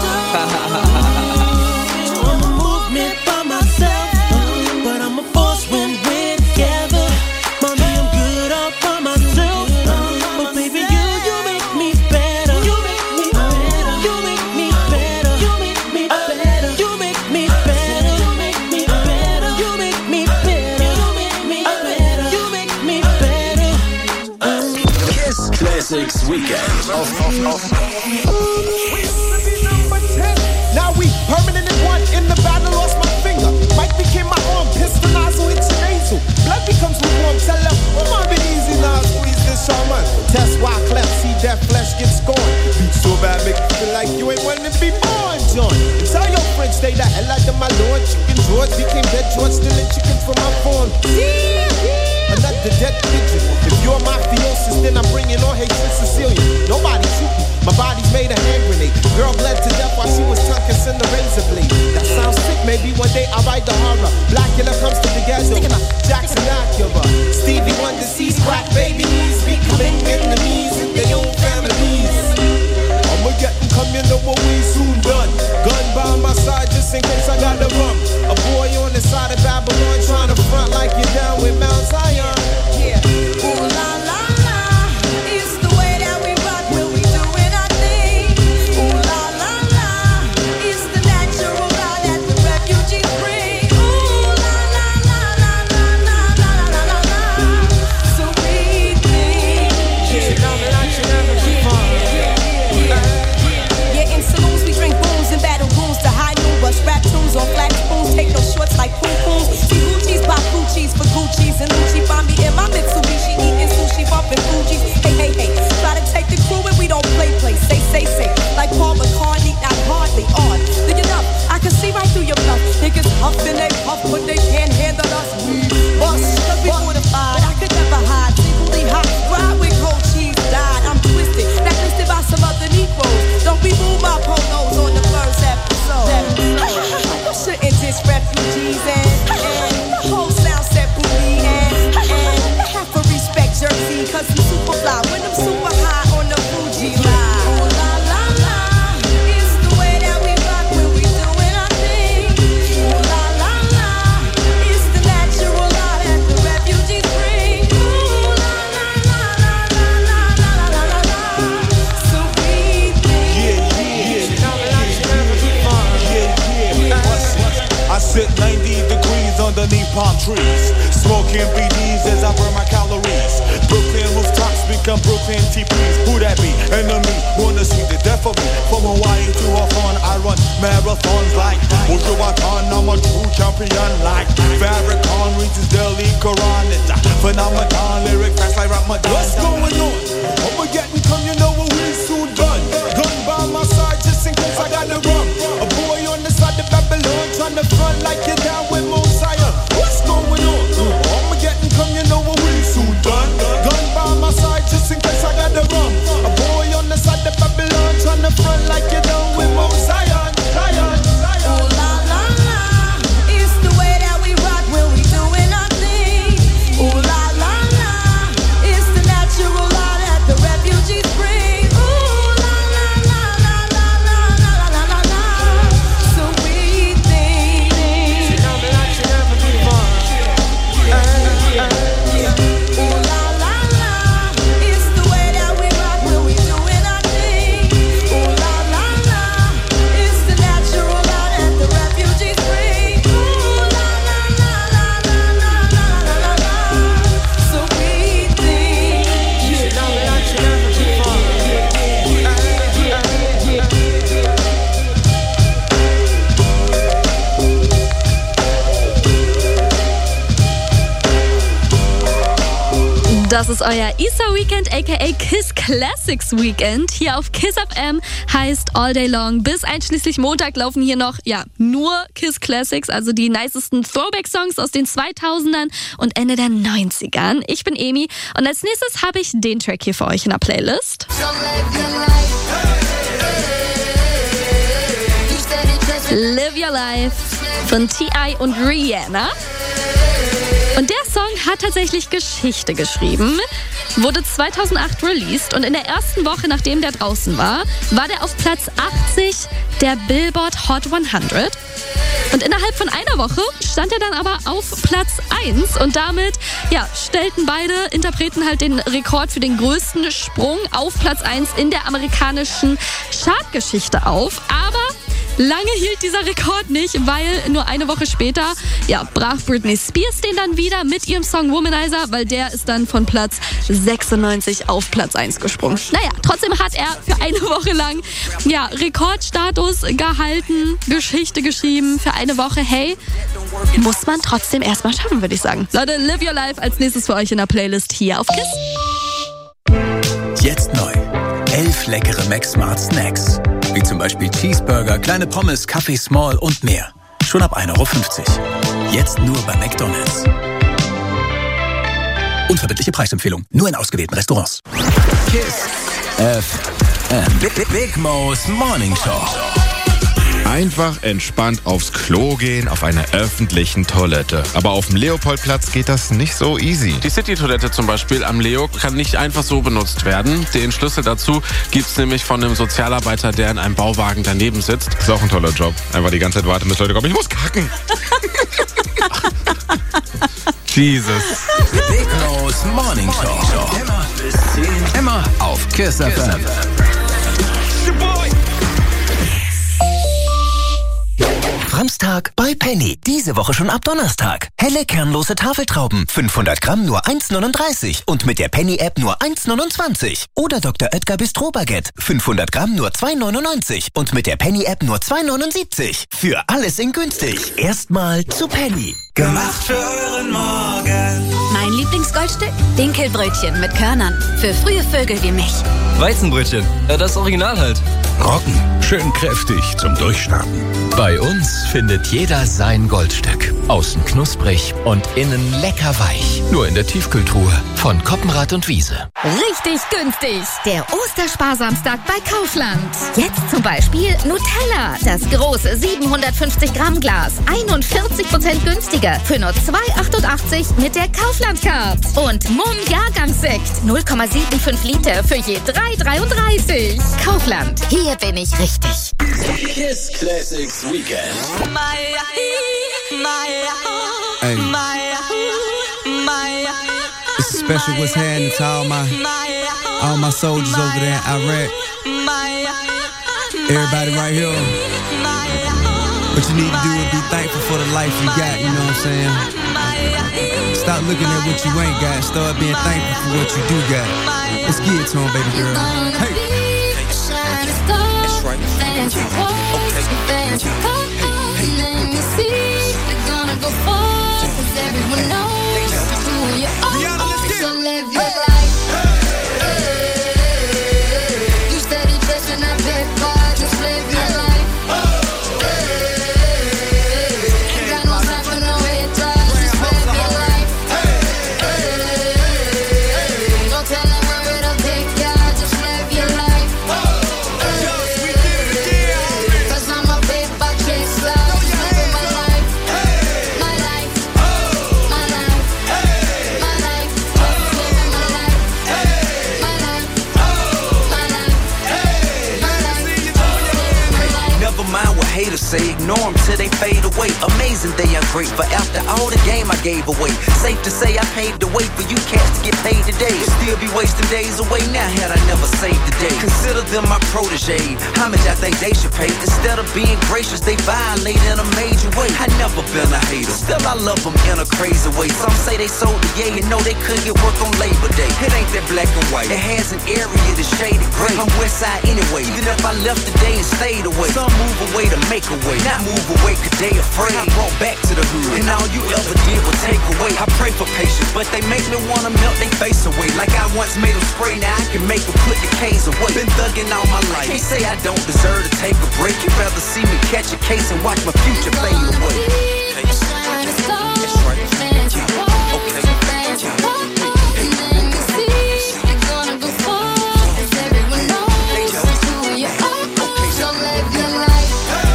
I'm a movement by myself, but I'm a force when we're together. Mommy, I'm good all by myself, but baby, you, you make me better. You make me better. You make me better. You make me better. You make me better. You make me better. You make me better. You make me better. You make me better. Kiss Classics Weekend. Auf, auf, auf. Now we permanent in one in the battle, lost my finger. Mike became my arm, pistol nozzle, it's your nasal. Blood becomes lukewarm, tell them, I'm on it easy now, squeeze this shaman. Test why cleft, see that flesh get scorned. Beat so bad, make you feel like you ain't wanting to be born, John. Tell your friends, stay the hell out of my lord. Chicken George became dead George, stealing chicken from my phone. Another dead pigeon. If you're mafiosis, then I'm bringing all hate to Sicilian. Nobody shoot me, my body's made a hand grenade. Girl bled to death while she was tongue kissing the razor blade. That sounds sick, maybe one day I'll write the horror. Blackula comes to the ghetto, Jackson Acura. Stevie Wonder sees crack babies becoming enemies in their own families. I'ma get them coming over, we soon done. Gun by my side just in case I got the rum. A boy on the side of Babylon trying to front like you're down with Mount Zion. Yeah. Ooh la la la, it's the way that we rock when we doing our thing. Ooh la la la, it's the natural law that the refugees bring. Ooh la la la la la la la la la la. So we think, yeah, yeah, yeah, yeah. Yeah, in saloons we drink Sit ninety degrees underneath palm trees. Smoking B Ds as I burn my calories. Brooklyn rooftops become Brooklyn teepees. Who that be? Enemy, wanna see the death of me. From Hawaii to Hawthorne, I run marathons like Wujuwatan. I'm a true champion like Farrakhan reaches Delhi Quran. It's a phenomenon, lyric fast like Ramadan. What's going on? I'ma get and come, you know what we soon done. Gun by my side just in case I gotta run. A boy on the side of Babylon trying to front like you're down with Mosiah. What's going on? I'ma get and come, you know what we soon done. Gun by my side just in case I gotta run. A boy on the side of Babylon trying to front like you're down with Mosiah. Zion, Zion. Ooh la la la, it's the way that we rock when we doing our thing. Ooh la la la, it's the natural light at the refugee spring. Ooh la la la la la la la la la la, so we think. She don't be like she never before. Ooh la la la, it's the way that we rock when we doing our thing. Ooh la la la, it's the natural light at the refugee spring. Ooh la la la la la la la la la, so we think. She don't be like she never before. Das ist euer Easter Weekend, aka Kiss Classics Weekend. Hier auf Kiss F M heißt All Day Long. Bis einschließlich Montag laufen hier noch, ja, nur Kiss Classics, also die nicesten Throwback-Songs aus den zweitausendern und Ende der neunzigern. Ich bin Emi und als nächstes habe ich den Track hier für euch in der Playlist. Live Your Life von T I und Rihanna. Und der Song hat tatsächlich Geschichte geschrieben, wurde zweitausendacht released und in der ersten Woche, nachdem der draußen war, war der auf Platz achtzig der Billboard Hot hundert. Und innerhalb von einer Woche stand er dann aber auf Platz eins und damit, ja, stellten beide Interpreten halt den Rekord für den größten Sprung auf Platz eins in der amerikanischen Chartgeschichte auf. Aber lange hielt dieser Rekord nicht, weil nur eine Woche später, ja, brach Britney Spears den dann wieder mit ihrem Song Womanizer, weil der ist dann von Platz sechsundneunzig auf Platz eins gesprungen. Naja, trotzdem hat er für eine Woche lang, ja, Rekordstatus gehalten, Geschichte geschrieben für eine Woche. Hey, muss man trotzdem erstmal schaffen, würde ich sagen. Leute, Live Your Life als nächstes für euch in der Playlist hier auf Kiss. Jetzt neu. Elf leckere Max Smart Snacks. Wie zum Beispiel Cheeseburger, kleine Pommes, Kaffee Small und mehr. Schon ab ein Euro fünfzig. Jetzt nur bei McDonald's. Unverbindliche Preisempfehlung. Nur in ausgewählten Restaurants. Kiss F M. Big, Big, Big Mo's Morning Show. Einfach entspannt aufs Klo gehen auf einer öffentlichen Toilette. Aber auf dem Leopoldplatz geht das nicht so easy. Die City-Toilette zum Beispiel am Leo kann nicht einfach so benutzt werden. Den Schlüssel dazu gibt's nämlich von einem Sozialarbeiter, der in einem Bauwagen daneben sitzt. Ist auch ein toller Job. Einfach die ganze Zeit warten, bis Leute kommen. Ich muss kacken. Jesus. Big Mo's Morning Show. Immer bis zehn. Immer auf Kiss F M. Samstag bei Penny. Diese Woche schon ab Donnerstag. Helle kernlose Tafeltrauben. fünfhundert Gramm nur eins neununddreißig. Und mit der Penny-App nur eins neunundzwanzig. Oder Doktor Oetker Bistro Baguette. fünfhundert Gramm nur zwei neunundneunzig. Und mit der Penny-App nur zwei neunundsiebzig. Für alles in günstig. Erstmal zu Penny. Gemacht für euren Morgen. Mein Lieblingsgoldstück? Dinkelbrötchen mit Körnern. Für frühe Vögel wie mich. Weizenbrötchen. Ja, das Original halt. Roggen. Schön kräftig zum Durchstarten. Bei uns findet jeder sein Goldstück. Außen knusprig und innen lecker weich. Nur in der Tiefkühltruhe von Koppenrad und Wiese. Richtig günstig. Der Ostersparsamstag bei Kaufland. Jetzt zum Beispiel Nutella. Das große siebenhundertfünfzig Gramm Glas. einundvierzig Prozent günstiger. Für nur zwei achtundachtzig mit der Kaufland-Card. Und Mumm Jahrgangssekt. null Komma fünfundsiebzig Liter für je drei dreiunddreißig. Kaufland. Hier bin ich richtig. Kiss Classics Weekend. Hey. It's a special what's happening to all my all my soldiers over there in Iraq. Everybody right here. What you need to do is be thankful for the life you got, you know what I'm saying? Stop looking at what you ain't got. Start being thankful for what you do got. Let's get it to him, baby girl. Hey. That's right. Fancy clothes, fancy cars, let me see. You're gonna go far, 'cause everyone knows who you are. So live your life. You steady chasing that paper, just live your life. Ain't got no time for no haters, just live your life. Don't tell them where it'll take ya, just live your life. Cause I'm a paper chaser, just living my life. My life, my life, my life, just living my life. My life, my life, my life, my life. Never mind what haters say, ignore them till they fade away. Amazing they are great, but after all the game I gave away. Safe to say I paved the way for you cats to get paid today. Still be wasting days away now had I never saved the day. Consider them my protege, how much I think they should pay. Instead of being gracious, they violate in a major way. I never been a hater, still I love them in a crazy way. Some say they sold the yay and know they couldn't get work on Labor Day. It ain't that black and white, it has an area that's shaded gray. I'm west side anyway, even if I left today and stayed away. Some move away to make a way, not move away cause they afraid. I brought back to the hood, and all you ever did was take away. I pray for patience, but they make me wanna melt their face away. Like I once made them spray, now I can make them put the K's away. Been thugging all my life, can't say I don't deserve to take a break. You'd rather see me catch a case and watch my future fade away. That's right. Fancy clothes, fancy cars, let me see. You're gonna go far, 'cause everyone knows who you are. So live your life.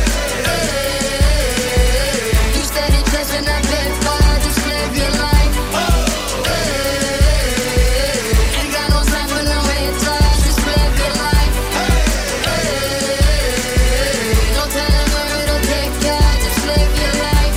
You steady chasing that paper, just live your life. Ain't got no time for no haters, just live your life. Don't tell them where it'll take ya, just live your life.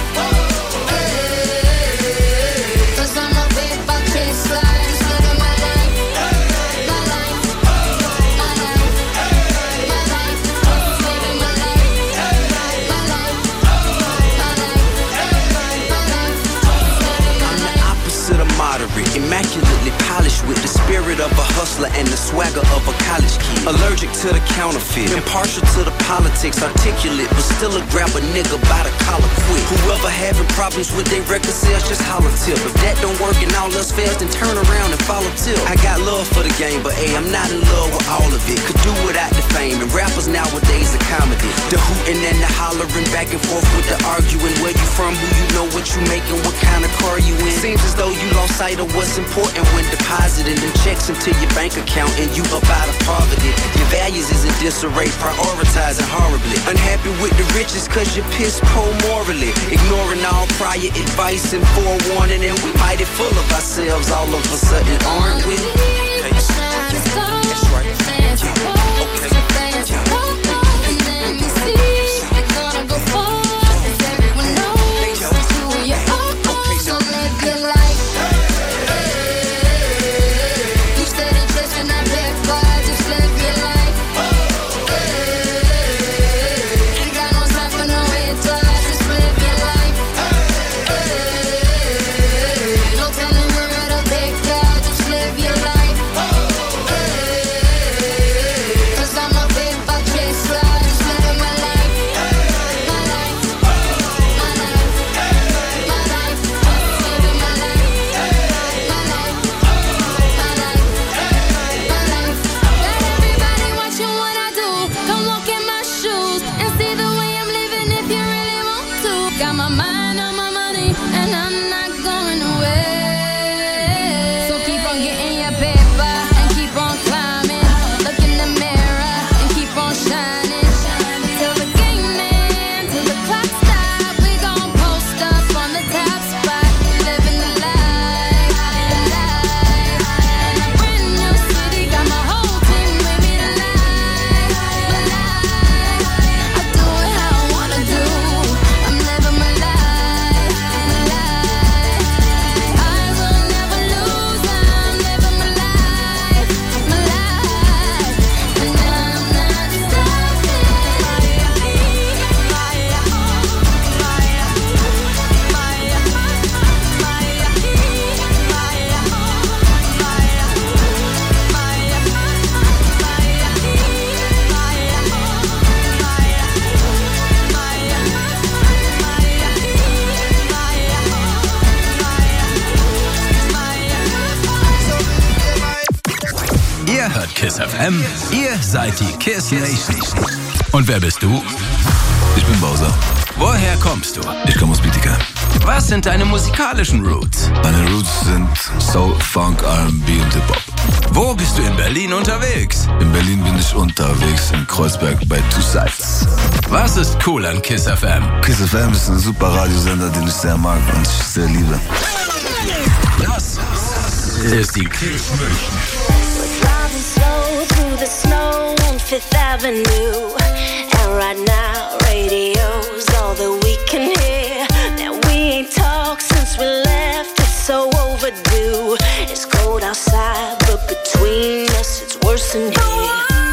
Cause I'm a paper chaser, just living my life. My life, my life, my life, just living my life. My life, my life, my life, just living my I'm the life. opposite of moderate, immaculately polished with the spirit of a hustler and the swagger of a college kid. Allergic to the counterfeit, impartial to the politics, articulate, but still a grab a nigga by the collar quick. Whoever having problems with their record sales, just holler tip. If that don't work and all else fails, then turn around and follow tip. I got love for the game, but hey, I'm not in love with all of it. Could do without the fame, and rappers nowadays are comedy. The hooting and the hollering, back and forth with the arguing. Where you from, who you know, what you making, what kind of car you in. Seems as though you lost sight of what's important when depositing them checks into your bank account and you up out of poverty. Your values is in disarray, prioritizing horribly. Unhappy with the riches cause you're piss poor morally. Ignoring all prior advice and forewarning, and we mighty full of ourselves all of a sudden, aren't we? That's right. Fancy clothes, fancy cars, let me see. You're gonna go far, 'cause everyone knows who you are. So live your life. You steady chasing that paper, just live your life. Ain't got no time for no haters, just live your life. Don't tell them where it'll take ya, just live your life. Kiss F M. Ihr seid die Kiss Nation. Und wer bist du? Ich bin Bowser. Woher kommst du? Ich komme aus Bietigheim. Was sind deine musikalischen Roots? Meine Roots sind Soul, Funk, R and B und Hip-Hop. Wo bist du in Berlin unterwegs? In Berlin bin ich unterwegs in Kreuzberg bei Two Sides. Was ist cool an Kiss F M? Kiss F M ist ein super Radiosender, den ich sehr mag und ich sehr liebe. Das ist die Kiss Nation. Driving slow through the snow on Fifth Avenue. And right now, radio's all that we can hear. Now we ain't talked since we left, it's so overdue. It's cold outside, but between us, it's worse in here.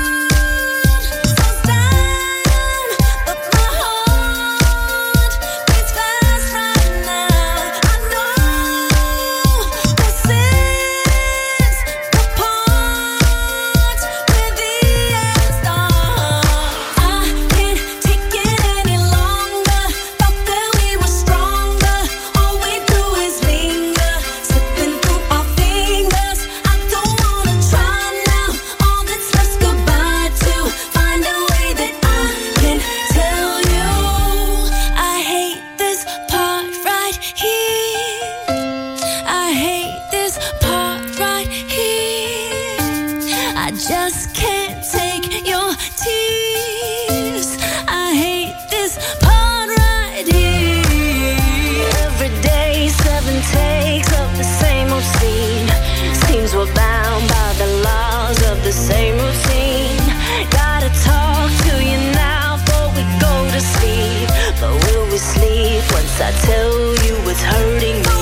I tell you it's hurting me.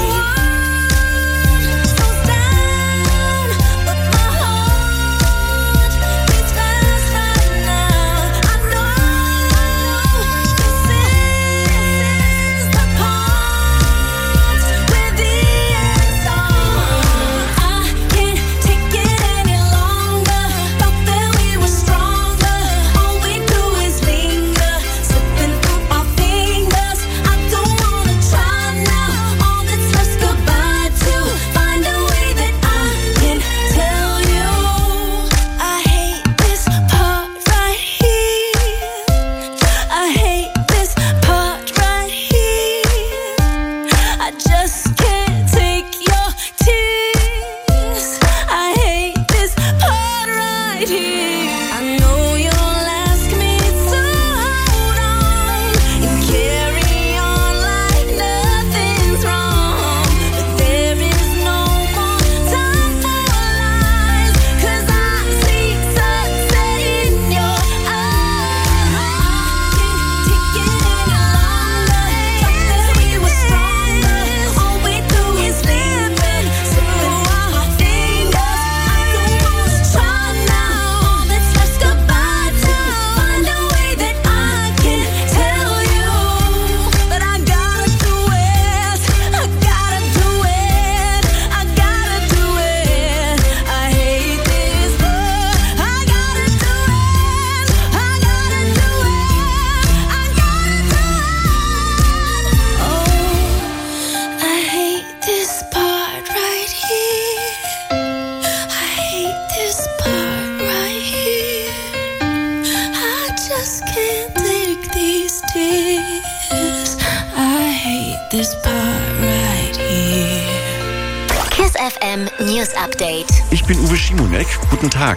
News Update. Ich bin Uwe Schimonek. Guten Tag.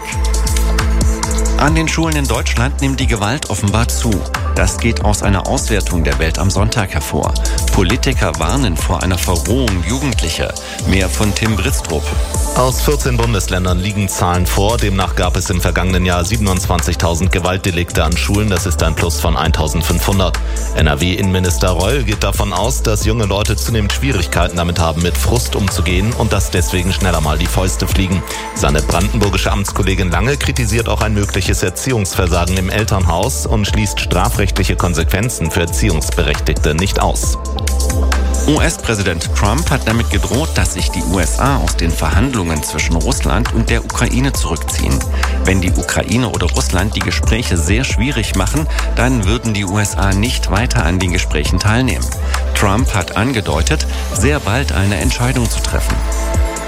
An den Schulen in Deutschland nimmt die Gewalt offenbar zu. Das geht aus einer Auswertung der Welt am Sonntag hervor. Politiker warnen vor einer Verrohung Jugendlicher. Mehr von Tim Bristrup. Aus vierzehn Bundesländern liegen Zahlen vor. Demnach gab es im vergangenen Jahr siebenundzwanzigtausend Gewaltdelikte an Schulen. Das ist ein Plus von eintausendfünfhundert. N R W-Innenminister Reul geht davon aus, dass junge Leute zunehmend Schwierigkeiten damit haben, mit Frust umzugehen und dass deswegen schneller mal die Fäuste fliegen. Seine brandenburgische Amtskollegin Lange kritisiert auch ein mögliches Erziehungsversagen im Elternhaus und schließt strafrechtliche Konsequenzen für Erziehungsberechtigte nicht aus. U S-Präsident Trump hat damit gedroht, dass sich die U S A aus den Verhandlungen zwischen Russland und der Ukraine zurückziehen. Wenn die Ukraine oder Russland die Gespräche sehr schwierig machen, dann würden die U S A nicht weiter an den Gesprächen teilnehmen. Trump hat angedeutet, sehr bald eine Entscheidung zu treffen.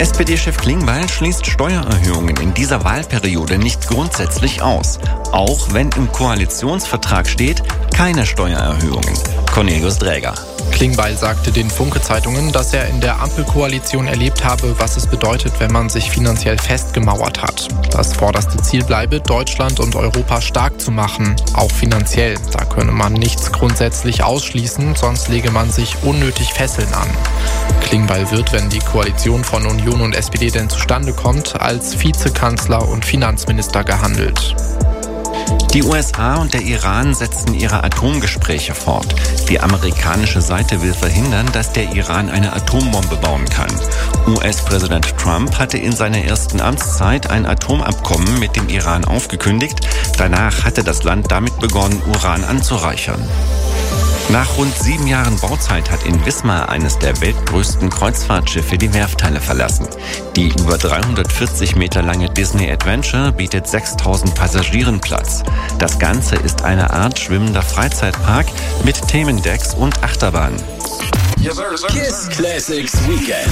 S P D-Chef Klingbeil schließt Steuererhöhungen in dieser Wahlperiode nicht grundsätzlich aus. Auch wenn im Koalitionsvertrag steht, keine Steuererhöhungen. Cornelius Dräger. Klingbeil sagte den Funke-Zeitungen, dass er in der Ampelkoalition erlebt habe, was es bedeutet, wenn man sich finanziell festgemauert hat. Das vorderste Ziel bleibe, Deutschland und Europa stark zu machen, auch finanziell. Da könne man nichts grundsätzlich ausschließen, sonst lege man sich unnötig Fesseln an. Klingbeil wird, wenn die Koalition von Union und S P D denn zustande kommt, als Vizekanzler und Finanzminister gehandelt. Die U S A und der Iran setzen ihre Atomgespräche fort. Die amerikanische Seite will verhindern, dass der Iran eine Atombombe bauen kann. U S-Präsident Trump hatte in seiner ersten Amtszeit ein Atomabkommen mit dem Iran aufgekündigt. Danach hatte das Land damit begonnen, Uran anzureichern. Nach rund sieben Jahren Bauzeit hat in Wismar eines der weltgrößten Kreuzfahrtschiffe die Werfthalle verlassen. Die über dreihundertvierzig Meter lange Disney Adventure bietet sechstausend Passagieren Platz. Das Ganze ist eine Art schwimmender Freizeitpark mit Themendecks und Achterbahnen. Kiss Classics Weekend.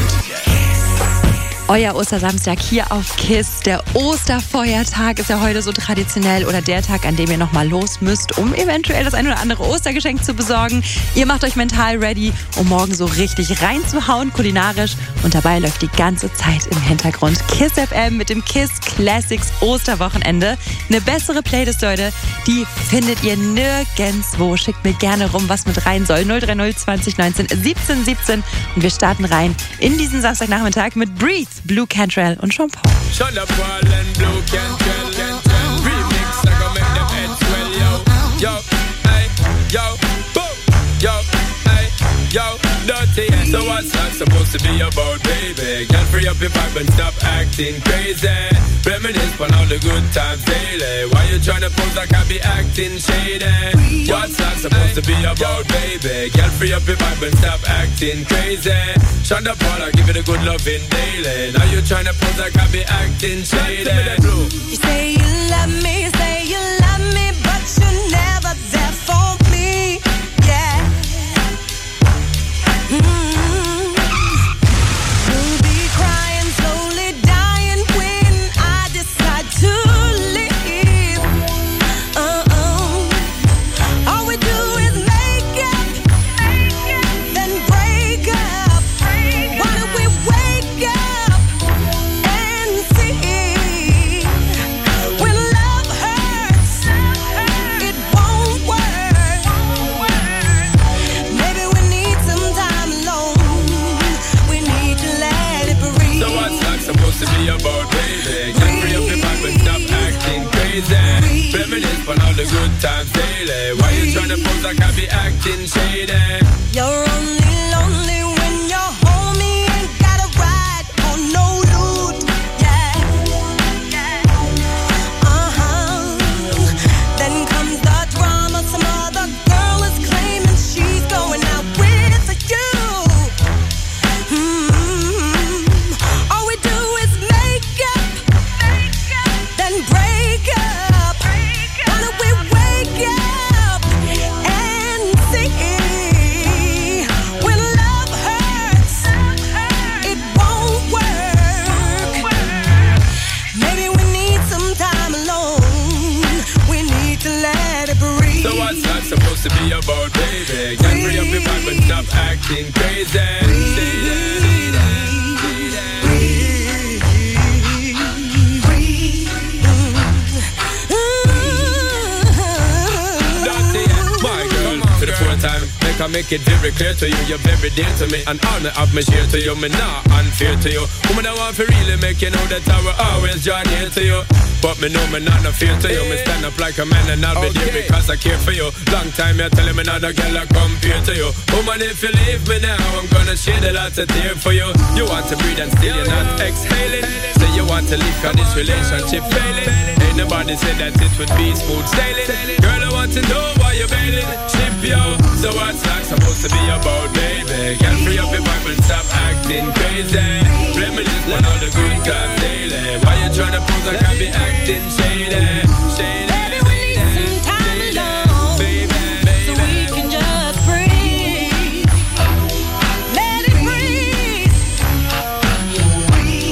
Euer Ostersamstag hier auf KISS. Der Osterfeuertag ist ja heute so traditionell oder der Tag, an dem ihr nochmal los müsst, um eventuell das ein oder andere Ostergeschenk zu besorgen. Ihr macht euch mental ready, um morgen so richtig reinzuhauen, kulinarisch. Und dabei läuft die ganze Zeit im Hintergrund KISS F M mit dem KISS Classics Osterwochenende. Eine bessere Playlist, Leute, die findet ihr nirgendwo. Schickt mir gerne rum, was mit rein soll. null drei null zwanzig neunzehn siebzehn siebzehn. Und wir starten rein in diesen Samstagnachmittag mit Breathe, Blue Cantrell und Sean Paul. Sean Paul and Blue Cantrell, remix, I go make them head swell, yo, yo, hey, yo, boom, yo, hey, yo, dirty. So what's that supposed to be about, baby? Girl, free up your vibe and stop acting crazy. Reminisce on all the good times daily. Why you tryna pose like I be acting shady? What's that supposed to be about, baby? Girl, free up your vibe and stop acting crazy. Sean Paul, I give it a good loving daily. Now you tryna pose like I be acting shady. You say you love me, say you love me, but you're never there for me. Yeah. Mm-hmm. You'll be crying, slowly dying when I decide to leave. Uh-uh. All we do is make up, then break up. Why don't we wake up and see? When love hurts, it won't work. Maybe we need some time alone. We need to let it breathe. So what's that supposed to be about, baby? Get free up your vibe and stop acting crazy. Reminisce on all the good times daily. Why you tryna pose like I be acting shady? You're only lonely when you're home. You ain't got a ride on no loot. Yeah. Uh-huh. Then comes the drama. Some other girl is claiming she's going out with you. Hmm. All we do is make up, then break up. Why don't we wake up and see? When love hurts, it won't work. Maybe we need some time alone. We need to let it breathe. So what's that supposed to be about, baby? Get free up your vibe and stop acting crazy. My girl, to the fourth time, make I make it very clear to you, you're very dear to me, and all me have me share to you, me not unfair to you. Woman, I want to really make you know that I will always join here to you. But me know me not no fear to you. Me stand up like a man and I'll be there because I care for you. Long time you're telling me not a girl I compare to you. Woman, if you leave me now, I'm gonna shed a lot of tears for you. You want to breathe and still you're not exhaling. Say you want to leave cause this relationship failing. Ain't nobody said that it would be smooth sailing. Girl, I want to know why you're bailing. Ship yo. So what's that supposed to be about, baby? Girl, free up your vibe and stop acting crazy. Reminisce on all the good times daily. Why you tryna pose like I be acting shady? Shady. Baby, we need some time alone, baby, so we can just breathe. Let it breathe.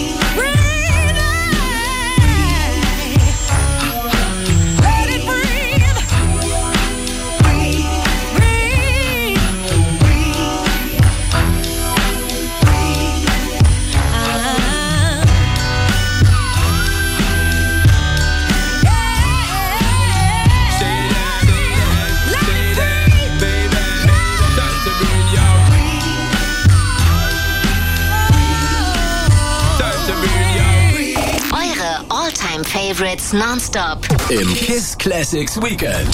favorites nonstop. Im Kiss Classics Weekend.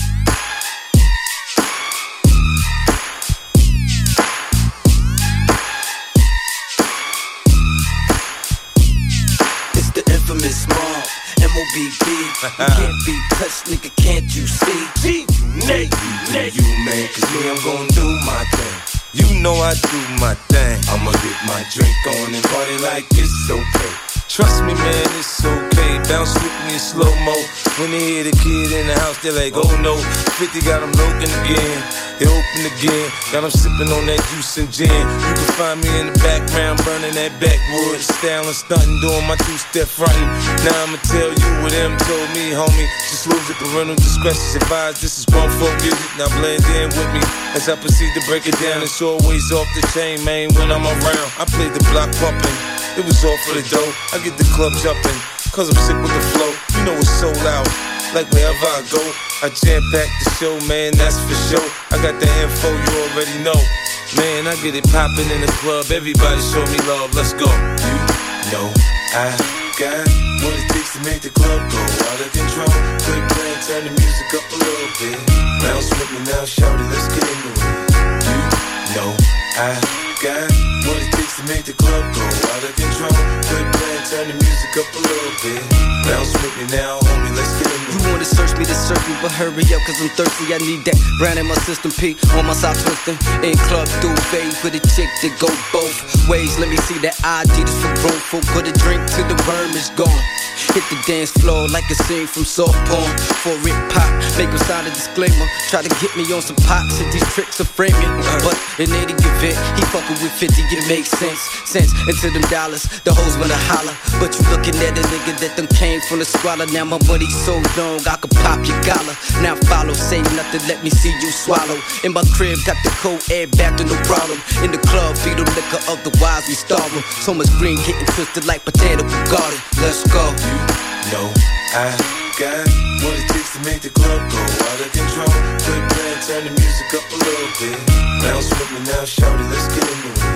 It's the infamous Mob, M O B B. You can't be touched, nigga, can't you see? G, Nate, Nate, you man, cause me, I'm gon' do my thing. You know I do my thing. I'ma get my drink on and party like it's okay. Trust me, man, it's okay. Bounce with me in slow-mo. When they hear the kid in the house, they're like, oh no. fifty got them looking again. They open again. Got them sipping on that juice and gin. You can find me in the background, burning that backwood. Styling, stunting, doing my two-step frontin'. Now I'ma tell you what them told me, homie. Just lose it, parental discretion advised. This is grown folk music. Now blend in with me as I proceed to break it down. It's always off the chain, man, when I'm around. I play the block pumping. It was all for the dough. I get the club jumping, cause I'm sick with the flow. You know it's so loud, like wherever I go. I jam-pack the show, man, that's for sure. I got the info, you already know. Man, I get it popping in the club. Everybody show me love, let's go. You know I got what it takes to make the club go out of control. Quit playing, turn the music up a little bit. Bounce with me now, shout it, let's get into it. You know I got what it takes to make the club go out of control. Quit playing, turn the music up a little bit. Bounce with me now, homie, let's get into it. You wanna search me to search me, but hurry up, cause I'm thirsty. I need that brand in my system, P on my side twisting. In club duvet with a chick that go both ways. Let me see that I D, this for grown folk. Put a drink till the worm is gone. Hit the dance floor like a scene from soft porn. For it pop, make him sign a disclaimer. Try to get me on some pops and these tricks are framing. But in any event, he fucking with fifty, it makes sense. Sense into them dollars, the hoes wanna holler. But you looking at a nigga that done came from the squalor. Now my money so long, I could pop your collar. Now follow, say nothing, let me see you swallow. In my crib, got the cold air back to no problem. In the club, feed them liquor, otherwise we starve them. So much green getting twisted like botanical garden. Let's go. You know I got what it takes to make the club go out of control. Quit playing, turn the music up a little bit. Bounce with me now, shout it, let's get into it.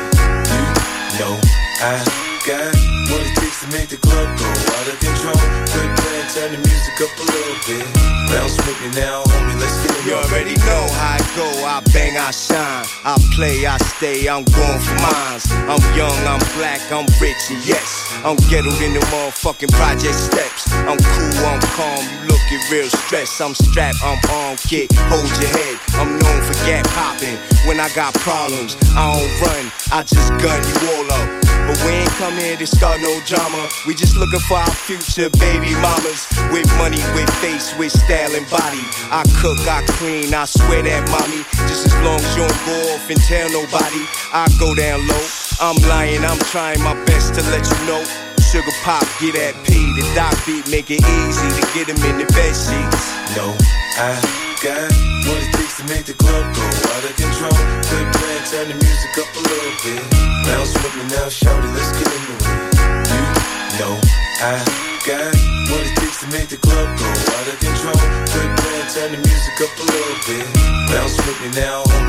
You know I got what it takes to make the club go out of control. Quit playing, turn the music up a little bit. Bounce with me now, homie, let's get into it. You already know how I go, I bang, I shine. I play, I stay, I'm going for mines. I'm young, I'm black, I'm rich, and yes, I'm ghettoed in the motherfucking project steps. I'm cool, I'm calm, you looking real stressed. I'm strapped, I'm on, kid, hold your head. I'm known for gap popping. When I got problems, I don't run, I just gun you all up. But we ain't come here to start no drama. We just looking for our future baby mamas. With money, with face, with style and body. I cook, I clean, I swear that mommy. Just as long as you don't go off and tell nobody, I go down low. I'm lying, I'm trying my best to let you know. Sugar pop, get that P, the doc beat, make it easy to get him in the bed sheets. No, I got what it takes to make the club go out of control. Quit playing, turn the music up a little bit. Bounce with me now, shout it, let's get into it. You know I got what it takes to make the club go out of control. Quit playing, turn the music up a little bit. Bounce with me now, homie.